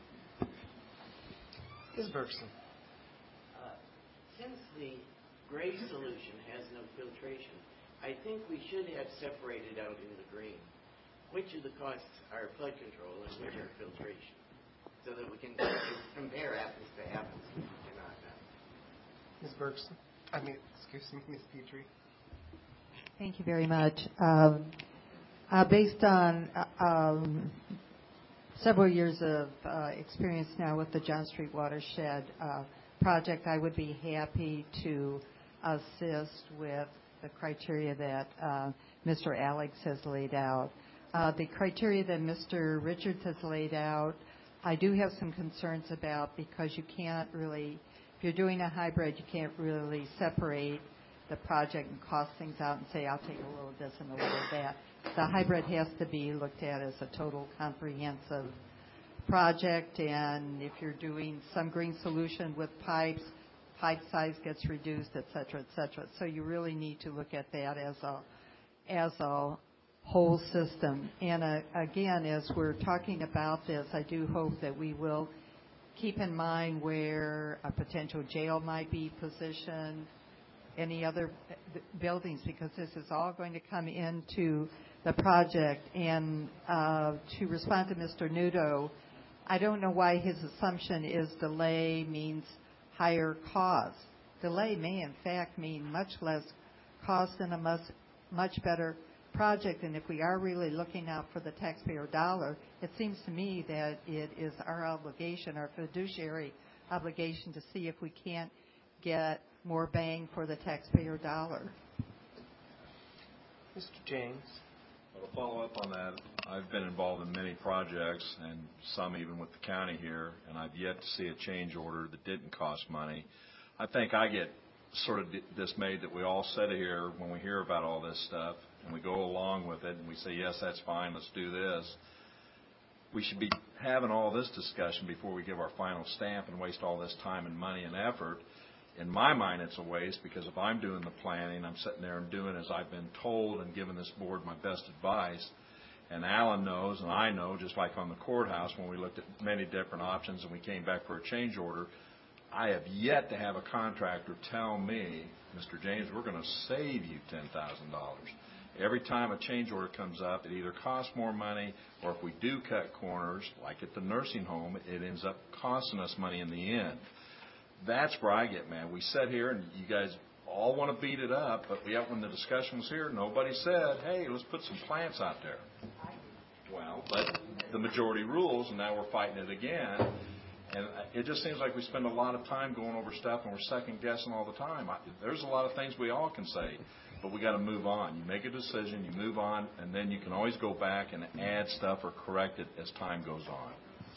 Ms. Bergson. Since the gray solution has no filtration, I think we should have separated out in the green which of the costs are flood control and which are filtration, so that we can compare apples to apples, which we cannot now. Ms. Bergson. Ms. Petrie. Thank you very much. Based on several years of experience now with the John Street Watershed project, I would be happy to assist with the criteria that Mr. Alex has laid out. The criteria that Mr. Richards has laid out, I do have some concerns about, because you can't really, if you're doing a hybrid, you can't really separate the project and cost things out and say, I'll take a little of this and a little of that. The hybrid has to be looked at as a total comprehensive project, and if you're doing some green solution with pipes, pipe size gets reduced, et cetera, et cetera. So you really need to look at that as a whole system. And again, as we're talking about this, I do hope that we will keep in mind where a potential jail might be positioned, any other buildings, because this is all going to come into the project. And to respond to Mr. Nudo, I don't know why his assumption is delay means higher cost. Delay may, in fact, mean much less cost and a much better project. And if we are really looking out for the taxpayer dollar, it seems to me that it is our obligation, our fiduciary obligation, to see if we can't get more bang for the taxpayer dollar. Mr. James. Well, to follow up on that, I've been involved in many projects, and some even with the county here, and I've yet to see a change order that didn't cost money. I think I get sort of dismayed that we all sit here when we hear about all this stuff, and we go along with it, and we say, yes, that's fine, let's do this. We should be having all this discussion before we give our final stamp and waste all this time and money and effort. In my mind, it's a waste, because if I'm doing the planning, I'm sitting there and doing as I've been told and giving this board my best advice. And Alan knows, and I know, just like on the courthouse when we looked at many different options and we came back for a change order, I have yet to have a contractor tell me, Mr. James, we're going to save you $10,000. Every time a change order comes up, it either costs more money, or if we do cut corners, like at the nursing home, it ends up costing us money in the end. That's where I get mad. We sit here, and you guys all want to beat it up, but yet when the discussion was here, nobody said, hey, let's put some plants out there. Well, but the majority rules, and now we're fighting it again. And it just seems like we spend a lot of time going over stuff and we're second guessing all the time. There's a lot of things we all can say, but we got to move on. You make a decision, you move on, and then you can always go back and add stuff or correct it as time goes on.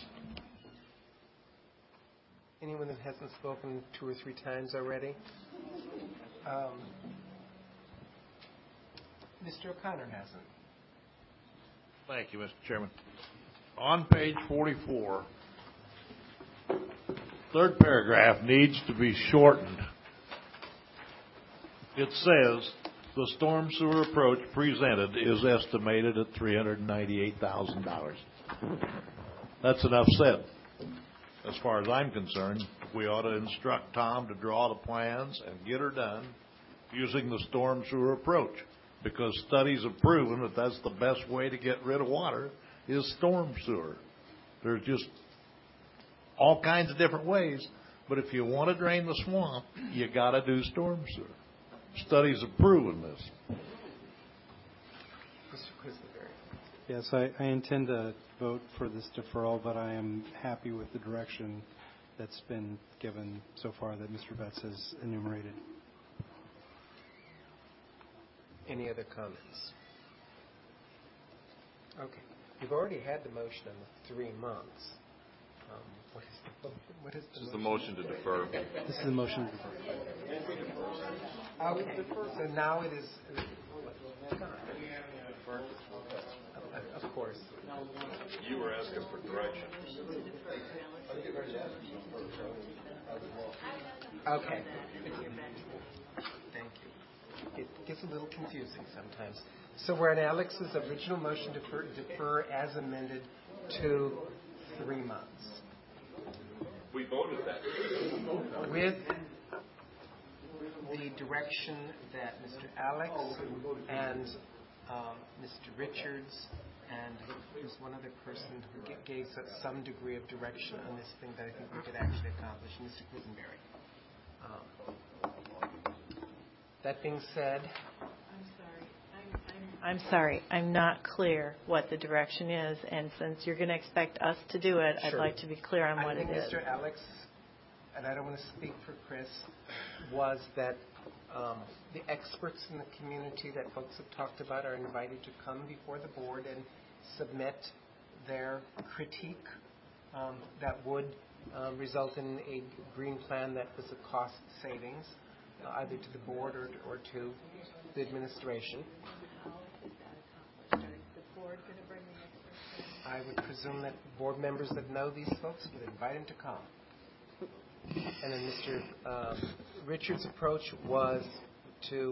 Anyone that hasn't spoken 2 or 3 times already? Mr. O'Connor hasn't. Thank you, Mr. Chairman. On page 44, third paragraph needs to be shortened. It says, the storm sewer approach presented is estimated at $398,000. That's enough said. As far as I'm concerned, we ought to instruct Tom to draw the plans and get her done using the storm sewer approach, because studies have proven that that's the best way to get rid of water is storm sewer. There's just all kinds of different ways, but if you want to drain the swamp, you got to do storm sewer. Studies have proven this. Mr. Quisenberry. Yes, I intend to vote for this deferral, but I am happy with the direction that's been given so far that Mr. Betts has enumerated. Any other comments? Okay. You've already had the motion on the 3 months. What is This is the motion to defer. This is the motion to defer. Okay. So now it is. Of course. You were asking for direction. Okay. Thank you. It gets a little confusing sometimes. So we're on Alex's original motion to defer as amended to 3 months. We voted that. With the direction that Mr. Alex and Mr. Richards and there's one other person who gave us some degree of direction on this thing that I think we could actually accomplish, Mr. Quisenberry. That being said, I'm sorry. I'm not clear what the direction is, and since you're going to expect us to do it, I'd like to be clear on what it is. I think Mr. Alex, and I don't want to speak for Chris, was that the experts in the community that folks have talked about are invited to come before the board and submit their critique that would result in a green plan that was a cost savings, either to the board or to the administration. I would presume that board members that know these folks would invite them to come. And then Mr. Richards' approach was to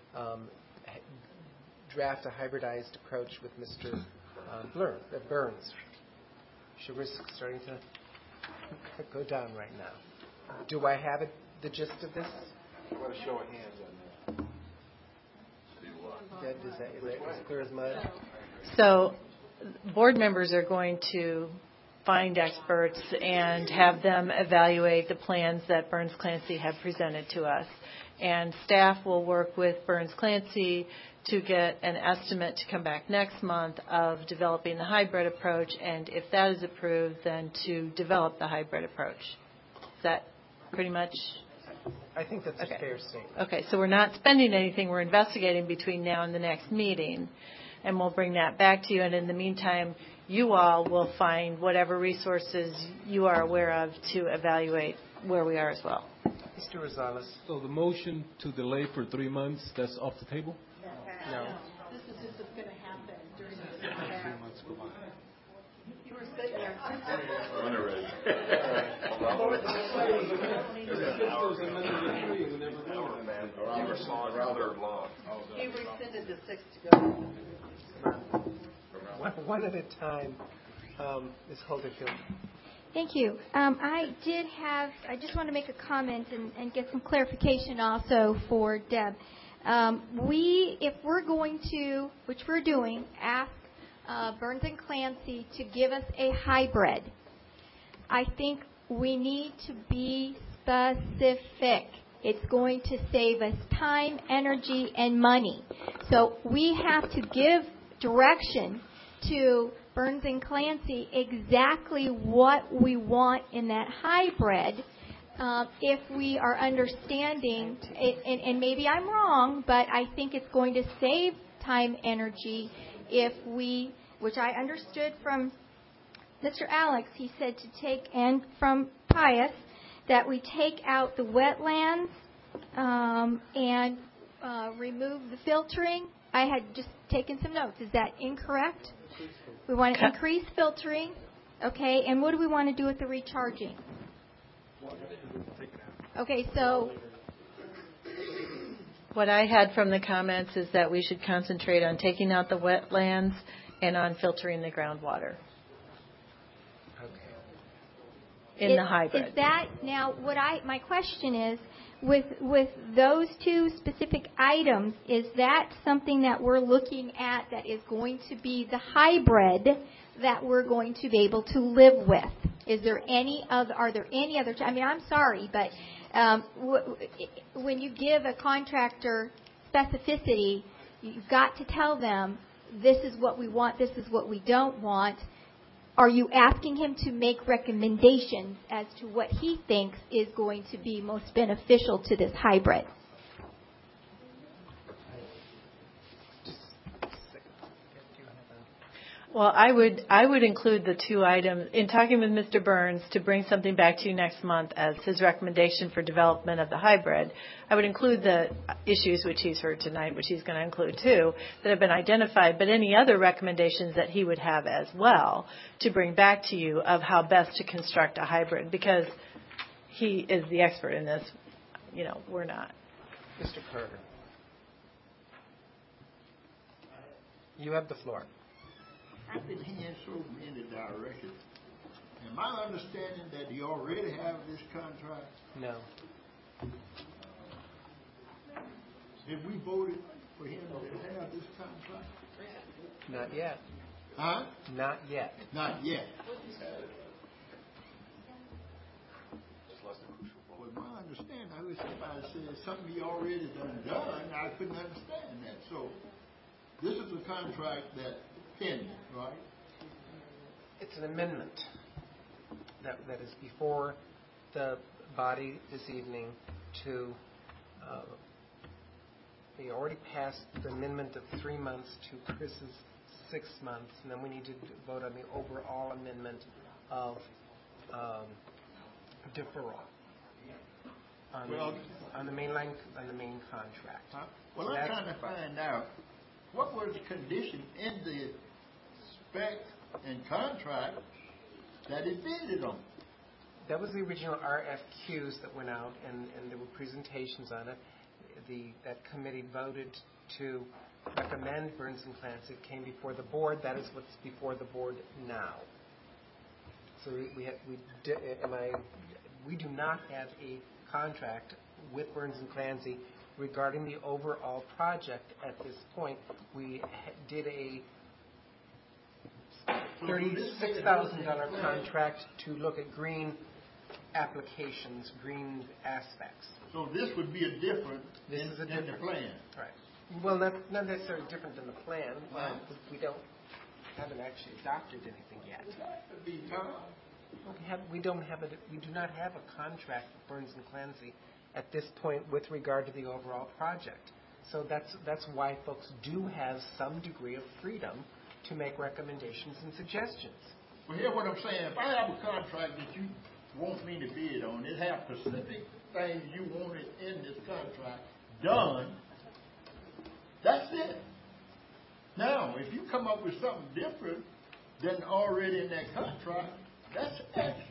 draft a hybridized approach with Mr. Burns. Sugar's starting to go down right now. Do I have the gist of this? I want to show of hands on that. Is that as clear as mud? So board members are going to find experts and have them evaluate the plans that Burns Clancy have presented to us. And staff will work with Burns Clancy to get an estimate to come back next month of developing the hybrid approach, and if that is approved, then to develop the hybrid approach. Is that pretty much? I think that's a fair statement. Okay, so we're not spending anything. We're investigating between now and the next meeting, and we'll bring that back to you. And in the meantime, you all will find whatever resources you are aware of to evaluate where we are as well. Mr. Rosales. So the motion to delay for 3 months, that's off the table? No. This is just what's going to happen during the 3 months go by. You were sitting there. He rescinded the 6 to go. One at a time. Ms. Holderfield. Thank you. I just want to make a comment and get some clarification also for Deb. If we're going to, which we're doing, ask Burns and Clancy to give us a hybrid, I think we need to be specific. It's going to save us time, energy, and money. So we have to give direction to Burns and Clancy exactly what we want in that hybrid. If we are understanding, and maybe I'm wrong, but I think it's going to save time, energy, if we, which I understood from Mr. Alex, he said to take, and from Pius, that we take out the wetlands and remove the filtering. I had just taken some notes. Is that incorrect? We want to increase filtering. Okay, and what do we want to do with the recharging? Okay, so what I had from the comments is that we should concentrate on taking out the wetlands and on filtering the groundwater. In the hybrid. Is that now what my question is, with those two specific items, is that something that we're looking at that is going to be the hybrid that we're going to be able to live with? Is there are there any other, I mean, I'm sorry, but when you give a contractor specificity, you've got to tell them, this is what we want, this is what we don't want. Are you asking him to make recommendations as to what he thinks is going to be most beneficial to this hybrid? Well, I would include the two items in talking with Mr. Burns to bring something back to you next month as his recommendation for development of the hybrid. I would include the issues which he's heard tonight, which he's going to include too, that have been identified, but any other recommendations that he would have as well to bring back to you of how best to construct a hybrid, because he is the expert in this. You know, we're not. Mr. Carter, you have the floor. I've been hearing so many directions. Am I understanding that you already have this contract? No. Did we voted for him to have this contract? Not yet. Huh? Not yet. Not yet. Well, my understanding, I wish somebody said something he already done, I couldn't understand that. So, this is a contract that pending, right? It's an amendment that is before the body this evening to, we already passed the amendment of 3 months to Chris's 6 months, and then we need to vote on the overall amendment of deferral on the main contract. Huh? Well, I'm trying to find out what was the condition in the spec and contract that it bidded on. That was the original RFQs that went out, and there were presentations on it. That committee voted to recommend Burns and Clancy. It came before the board. That is what's before the board now. So we do not have a contract with Burns and Clancy regarding the overall project at this point. We did a $36,000 contract to look at green applications, green aspects. So this would be a different than the plan. Right. Well, not necessarily different than the plan. We haven't actually adopted anything yet. We do not have a contract with Burns and Clancy at this point with regard to the overall project. So that's why folks do have some degree of freedom to make recommendations and suggestions. Well, hear what I'm saying. If I have a contract that you want me to bid on, it have specific things you wanted in this contract done, that's it. Now, if you come up with something different than already in that contract, that's extra.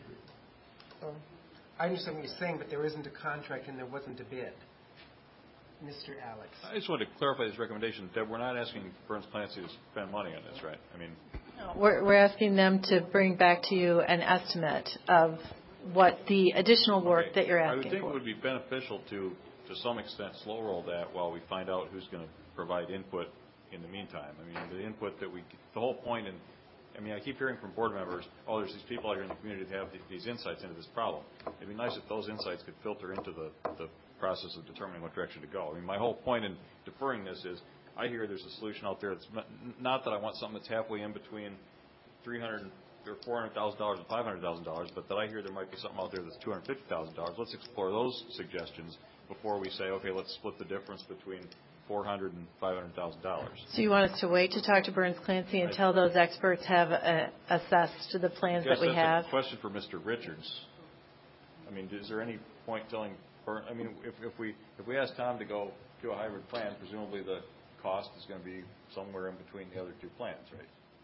I understand what you're saying, but there isn't a contract and there wasn't a bid. Mr. Alex. I just wanted to clarify this recommendation that we're not asking Burns Clancy to spend money on this, right? I mean, we're asking them to bring back to you an estimate of what the additional work that you're asking for. I would think it would be beneficial to some extent, slow roll that while we find out who's going to provide input in the meantime. I mean, the input that the whole point I keep hearing from board members, there's these people out here in the community that have these insights into this problem. It'd be nice if those insights could filter into the process of determining what direction to go. I mean, my whole point in deferring this is I hear there's a solution out there that's not that I want something that's halfway in between $300,000 or $400,000 and $500,000, but that I hear there might be something out there that's $250,000. Let's explore those suggestions before we say, okay, let's split the difference between $400,000 and $500,000. So you want us to wait to talk to Burns Clancy until those experts have assessed the plans that we have? That's a question for Mr. Richards. I mean, is there any point telling Burns? I mean, if we ask Tom to go do a hybrid plan, presumably the cost is going to be somewhere in between the other two plans, right?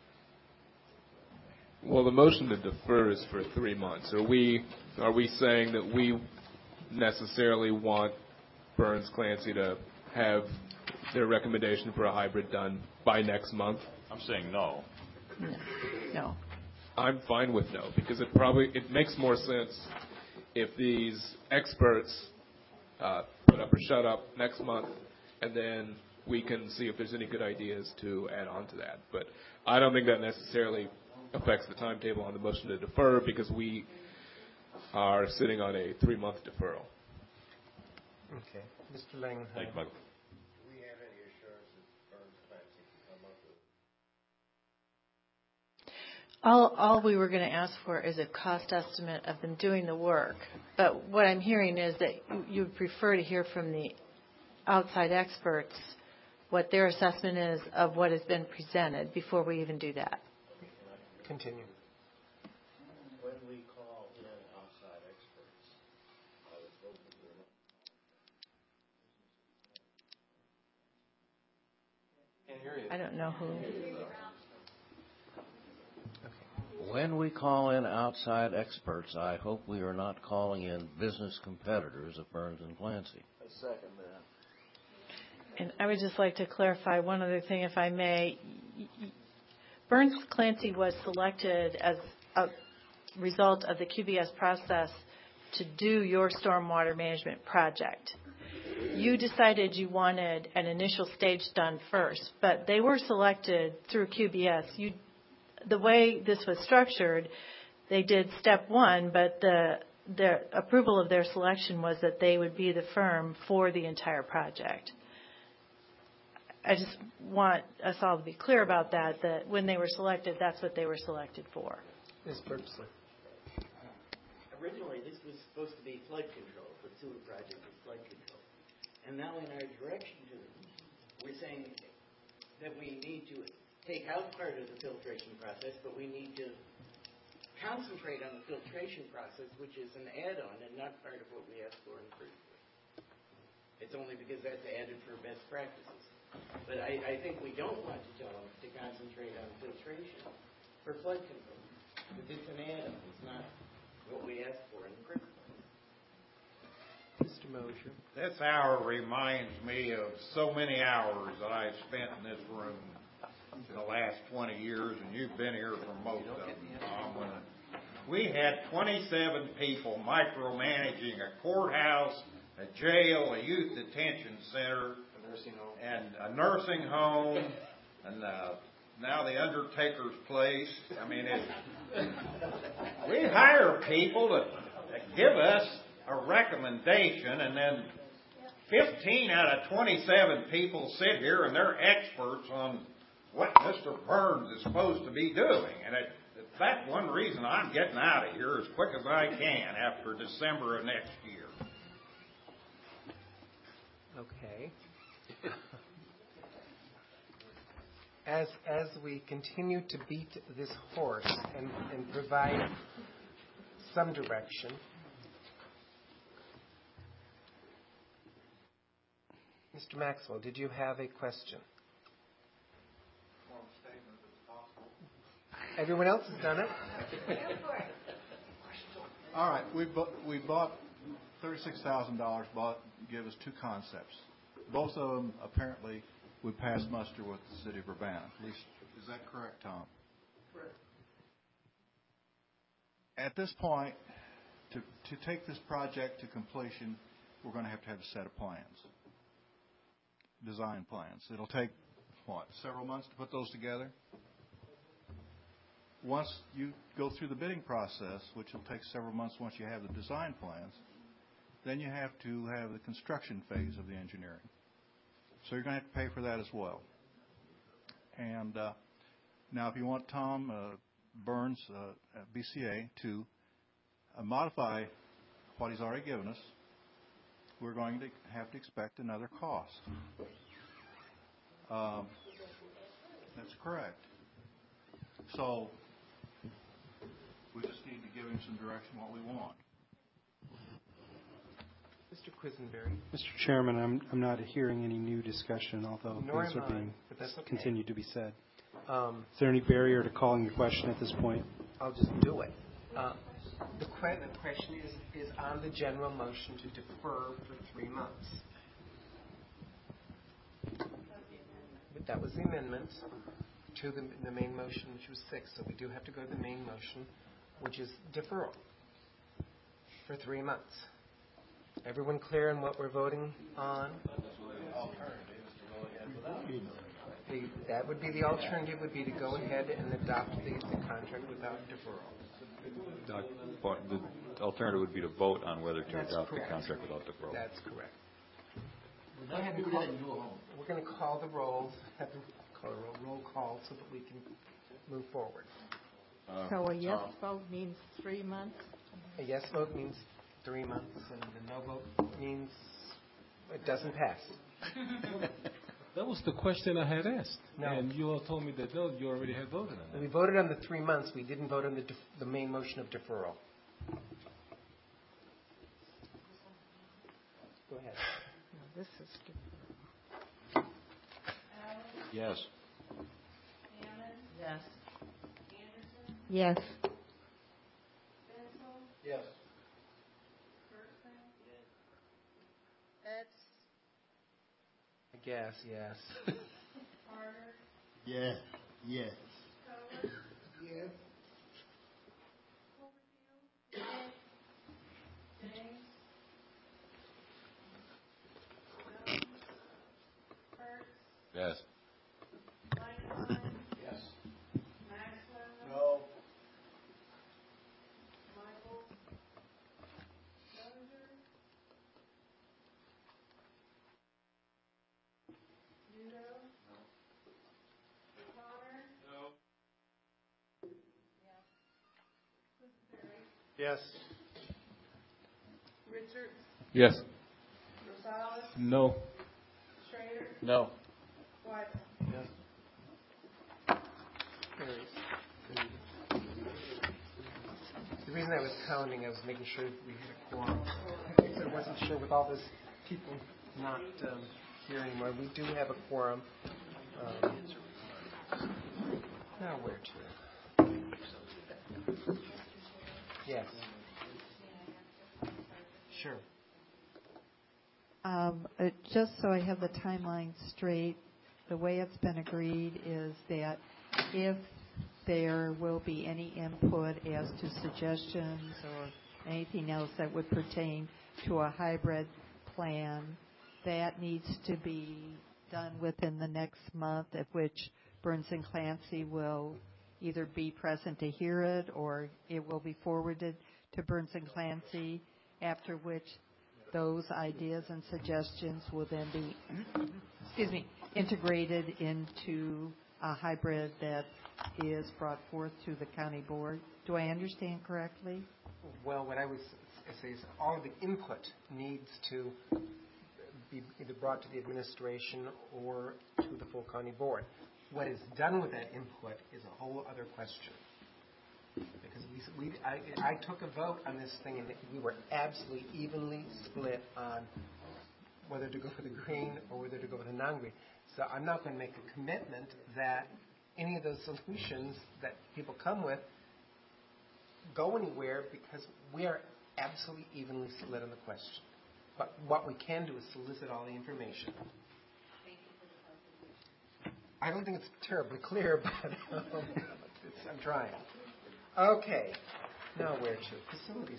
Well, the motion to defer is for 3 months. Are we saying that we necessarily want Burns Clancy to have their recommendation for a hybrid done by next month? I'm saying no. No. I'm fine with no, because it makes more sense if these experts put up or shut up next month, and then we can see if there's any good ideas to add on to that. But I don't think that necessarily affects the timetable on the motion to defer, because we are sitting on a 3-month deferral. Okay. Mr. Langenheim. Thank you, Michael. Do we have any assurance that Burns Clancy can come up with? All we were going to ask for is a cost estimate of them doing the work. But what I'm hearing is that you would prefer to hear from the outside experts what their assessment is of what has been presented before we even do that. Continue. When we call in outside experts, I was hoping we I don't know who. When we call in outside experts, I hope we are not calling in business competitors of Burns and Clancy. I second that. And I would just like to clarify one other thing, if I may. Burns Clancy was selected as a result of the QBS process to do your stormwater management project. You decided you wanted an initial stage done first, but they were selected through QBS. The way this was structured, they did step 1, but the approval of their selection was that they would be the firm for the entire project. I just want us all to be clear about that when they were selected, that's what they were selected for. Ms. Bergsley. Originally, this was supposed to be flood control. The sewer project was flood control. And now in our direction to them, we're saying that we need to take out part of the filtration process, but we need to concentrate on the filtration process, which is an add-on and not part of what we asked for in the first place. It's only because that's added for best practices. But I think we don't want to tell them to concentrate on filtration for flood control. Because it's an add-on. It's not what we asked for in the first place. Mr. Mosher. This hour reminds me of so many hours that I spent in this room in the last 20 years, and you've been here for most of them. We had 27 people micromanaging a courthouse, a jail, a youth detention center, and a nursing home, and now the undertaker's place. I mean, we hire people to give us a recommendation, and then 15 out of 27 people sit here and they're experts on what Mr. Burns is supposed to be doing. And that's one reason I'm getting out of here as quick as I can after December of next year. Okay. As we continue to beat this horse and provide some direction, Mr. Maxwell, did you have a question? Everyone else has done it. All right, we bought $36,000. Give us 2 concepts. Both of them apparently would pass muster with the city of Urbana. At least, is that correct, Tom? Correct. At this point, to take this project to completion, we're going to have a set of plans, design plans. It'll take, several months to put those together? Once you go through the bidding process, which will take several months once you have the design plans, then you have to have the construction phase of the engineering. So you're going to have to pay for that as well. And now if you want Tom Burns, BCA, to modify what he's already given us, we're going to have to expect another cost. That's correct. So we just need to give him some direction what we want. Mr. Quisenberry. Mr. Chairman, I'm not hearing any new discussion, although Nor things am are I, being but that's okay. continued to be said. Is there any barrier to calling the question at this point? I'll just do it. The question is on the general motion to defer for 3 months. But that was the amendment to the main motion, which was 6. So we do have to go to the main motion, which is deferral for 3 months. Everyone clear on what we're voting on? That would be the alternative, would be to go ahead and adopt the contract without deferral. The alternative would be to vote on whether to adopt the contract without deferral. That's correct. Go ahead and we're going to call the roll, have to call a roll call so that we can move forward. So a yes vote means 3 months? A yes vote means 3 months, and the no vote means it doesn't pass. That was the question I had asked. No. And you all told me that, no, you already had voted on that. We voted on the 3 months. We didn't vote on the main motion of deferral. Go ahead. No, this is Yes. Yes. yes. Yes. I guess, yes. Yes, yes. Yes. Yes. Yes. Maxwell. No. Michael. Bellinger. Nudo. O'Connor. No. Yes. Quisenberry. Yes. Richards. Yes. Rosales. No. Schrader. No. White. Yes. The reason I was counting, I was making sure we had a quorum. I wasn't sure with all those people not here anymore. We do have a quorum. Now where to? Yes. Sure. Just so I have the timeline straight, the way it's been agreed is that if there will be any input as to suggestions or anything else that would pertain to a hybrid plan, that needs to be done within the next month, at which Burns and Clancy will either be present to hear it or it will be forwarded to Burns and Clancy, after which those ideas and suggestions will then be integrated into a hybrid that is brought forth to the county board. Do I understand correctly? Well, what I would say is all of the input needs to be either brought to the administration or to the full county board. What is done with that input is a whole other question. Because I took a vote on this thing, and we were absolutely evenly split on whether to go for the green or whether to go for the non-green. So I'm not going to make a commitment that any of those solutions that people come with go anywhere, because we are absolutely evenly split on the question. But what we can do is solicit all the information. I don't think it's terribly clear, but I'm trying. Okay. Now where to? Facilities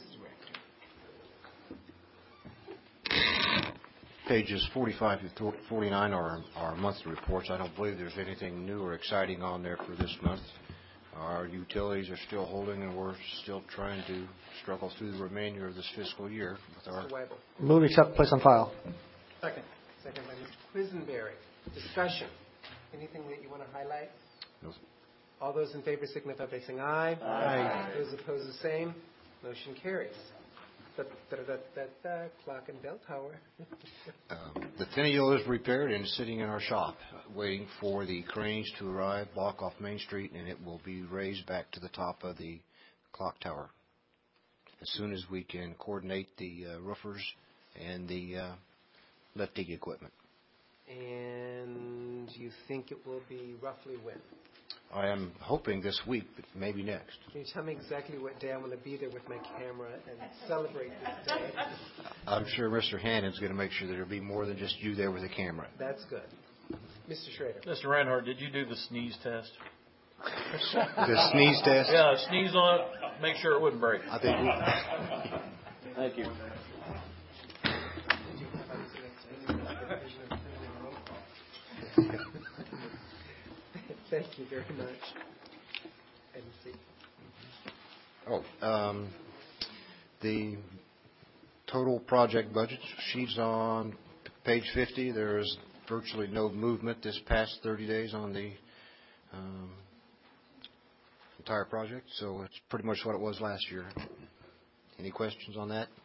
Director. Pages 45 to 49 are our monthly reports. I don't believe there's anything new or exciting on there for this month. Our utilities are still holding, and we're still trying to struggle through the remainder of this fiscal year with our... Mr. Weibel. Move, accept, place on file. Second. Second by Mr. Quisenberry. Discussion. Anything that you want to highlight? No. All those in favor signify by saying aye. Aye. Those opposed, the same. Motion carries. Clock and bell tower. The finial is repaired and sitting in our shop, waiting for the cranes to arrive, block off Main Street, and it will be raised back to the top of the clock tower. As soon as we can coordinate the roofers and the lifting equipment. And you think it will be roughly when? I am hoping this week, but maybe next. Can you tell me exactly what day I'm going to be there with my camera and celebrate this day? I'm sure Mr. Hannon's going to make sure that there'll be more than just you there with a camera. That's good. Mr. Schrader. Mr. Reinhardt, did you do the sneeze test? The sneeze test? Yeah, sneeze on it, make sure it wouldn't break. I think Thank you. Thank you very much. The total project budget sheet's on page 50. There is virtually no movement this past 30 days on the entire project, so it's pretty much what it was last year. Any questions on that?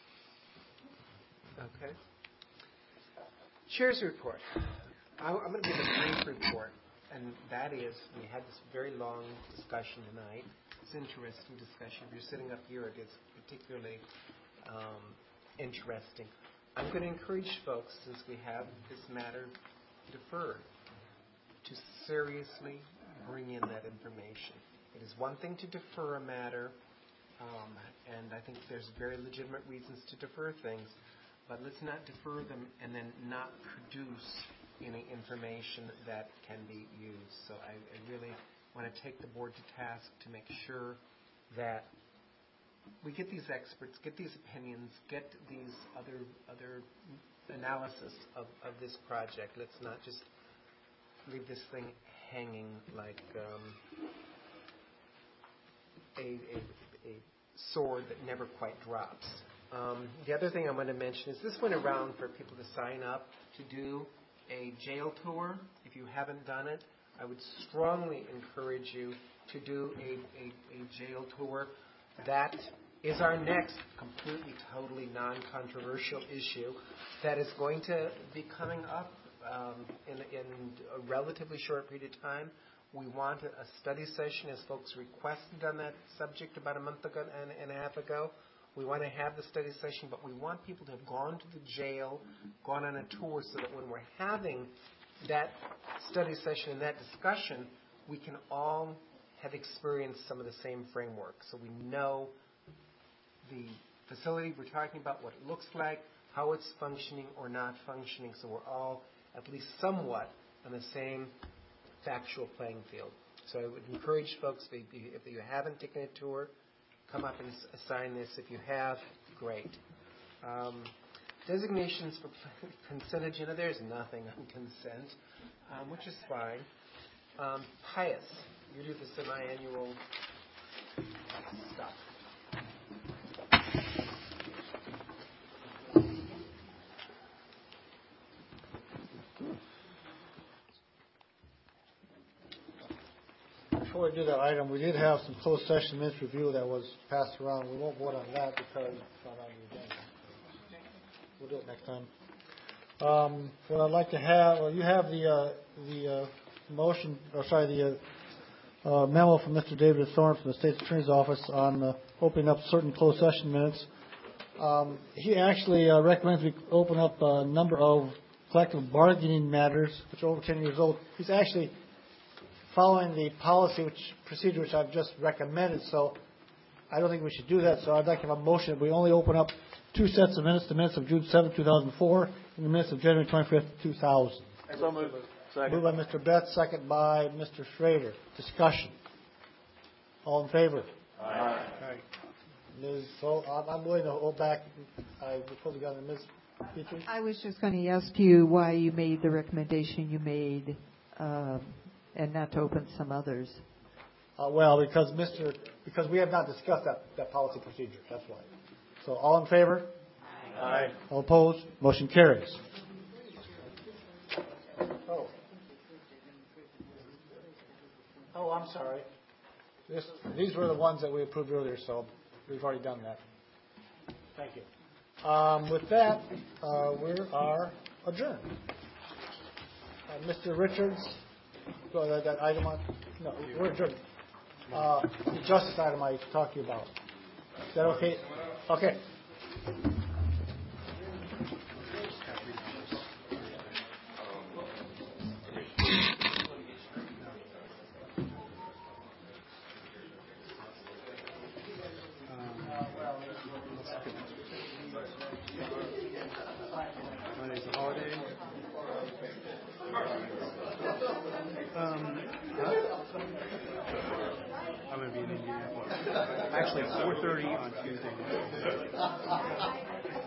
Okay. Chair's report. I'm going to give a brief report, and that is we had this very long discussion tonight. It's an interesting discussion. If you're sitting up here, it is particularly interesting. I'm going to encourage folks, since we have this matter deferred, to seriously bring in that information. It is one thing to defer a matter, and I think there's very legitimate reasons to defer things, but let's not defer them and then not produce any information that can be used. So I really want to take the board to task to make sure that we get these experts, get these opinions, get these other analysis of this project. Let's not just leave this thing hanging like a sword that never quite drops. The other thing I'm going to mention is this went around for people to sign up to do a jail tour. If you haven't done it, I would strongly encourage you to do a jail tour. That is our next completely, totally non-controversial issue that is going to be coming up in a relatively short period of time. We want a study session, as folks requested on that subject about a month ago and a half ago. We want to have the study session, but we want people to have gone to the jail, gone on a tour, so that when we're having that study session and that discussion, we can all have experienced some of the same framework. So we know the facility we're talking about, what it looks like, how it's functioning or not functioning, so we're all at least somewhat on the same factual playing field. So I would encourage folks, if you haven't taken a tour, come up and sign this. If you have, great. Designations for consent agenda, there's nothing on consent, which is fine. Pius, you do the semi-annual stuff. Before we do that item, we did have some closed session minutes review that was passed around. We won't vote on that because it's not on the agenda. We'll do it next time. What I'd like to have, well, you have the motion, or sorry, the memo from Mr. David Thorne from the State's Attorney's Office on opening up certain closed session minutes. He actually recommends we open up a number of collective bargaining matters which are over 10 years old. He's actually following the policy procedure which I've just recommended, so I don't think we should do that. So I'd like to have a motion that we only open up two sets of minutes, the minutes of June 7, 2004, and the minutes of January 25, 2000. So moved. Second. Moved by Mr. Betts, second by Mr. Schrader. Discussion. All in favor? Aye. All right. Ms. I'm willing to hold back. I will go to Ms. Petrie. I was just going to ask you why you made the recommendation you made and not to open some others. Well, because we have not discussed that policy procedure. That's why. So all in favor? Aye. All opposed? Motion carries. Oh, I'm sorry. These were the ones that we approved earlier, so we've already done that. Thank you. With that, we are adjourned. Mr. Richards, that item on? No, we're adjourned. The justice item I talked to you about. Is that okay? Okay. Monday's a holiday. I'm going to be in Indianapolis. Actually, 4:30 on Tuesday.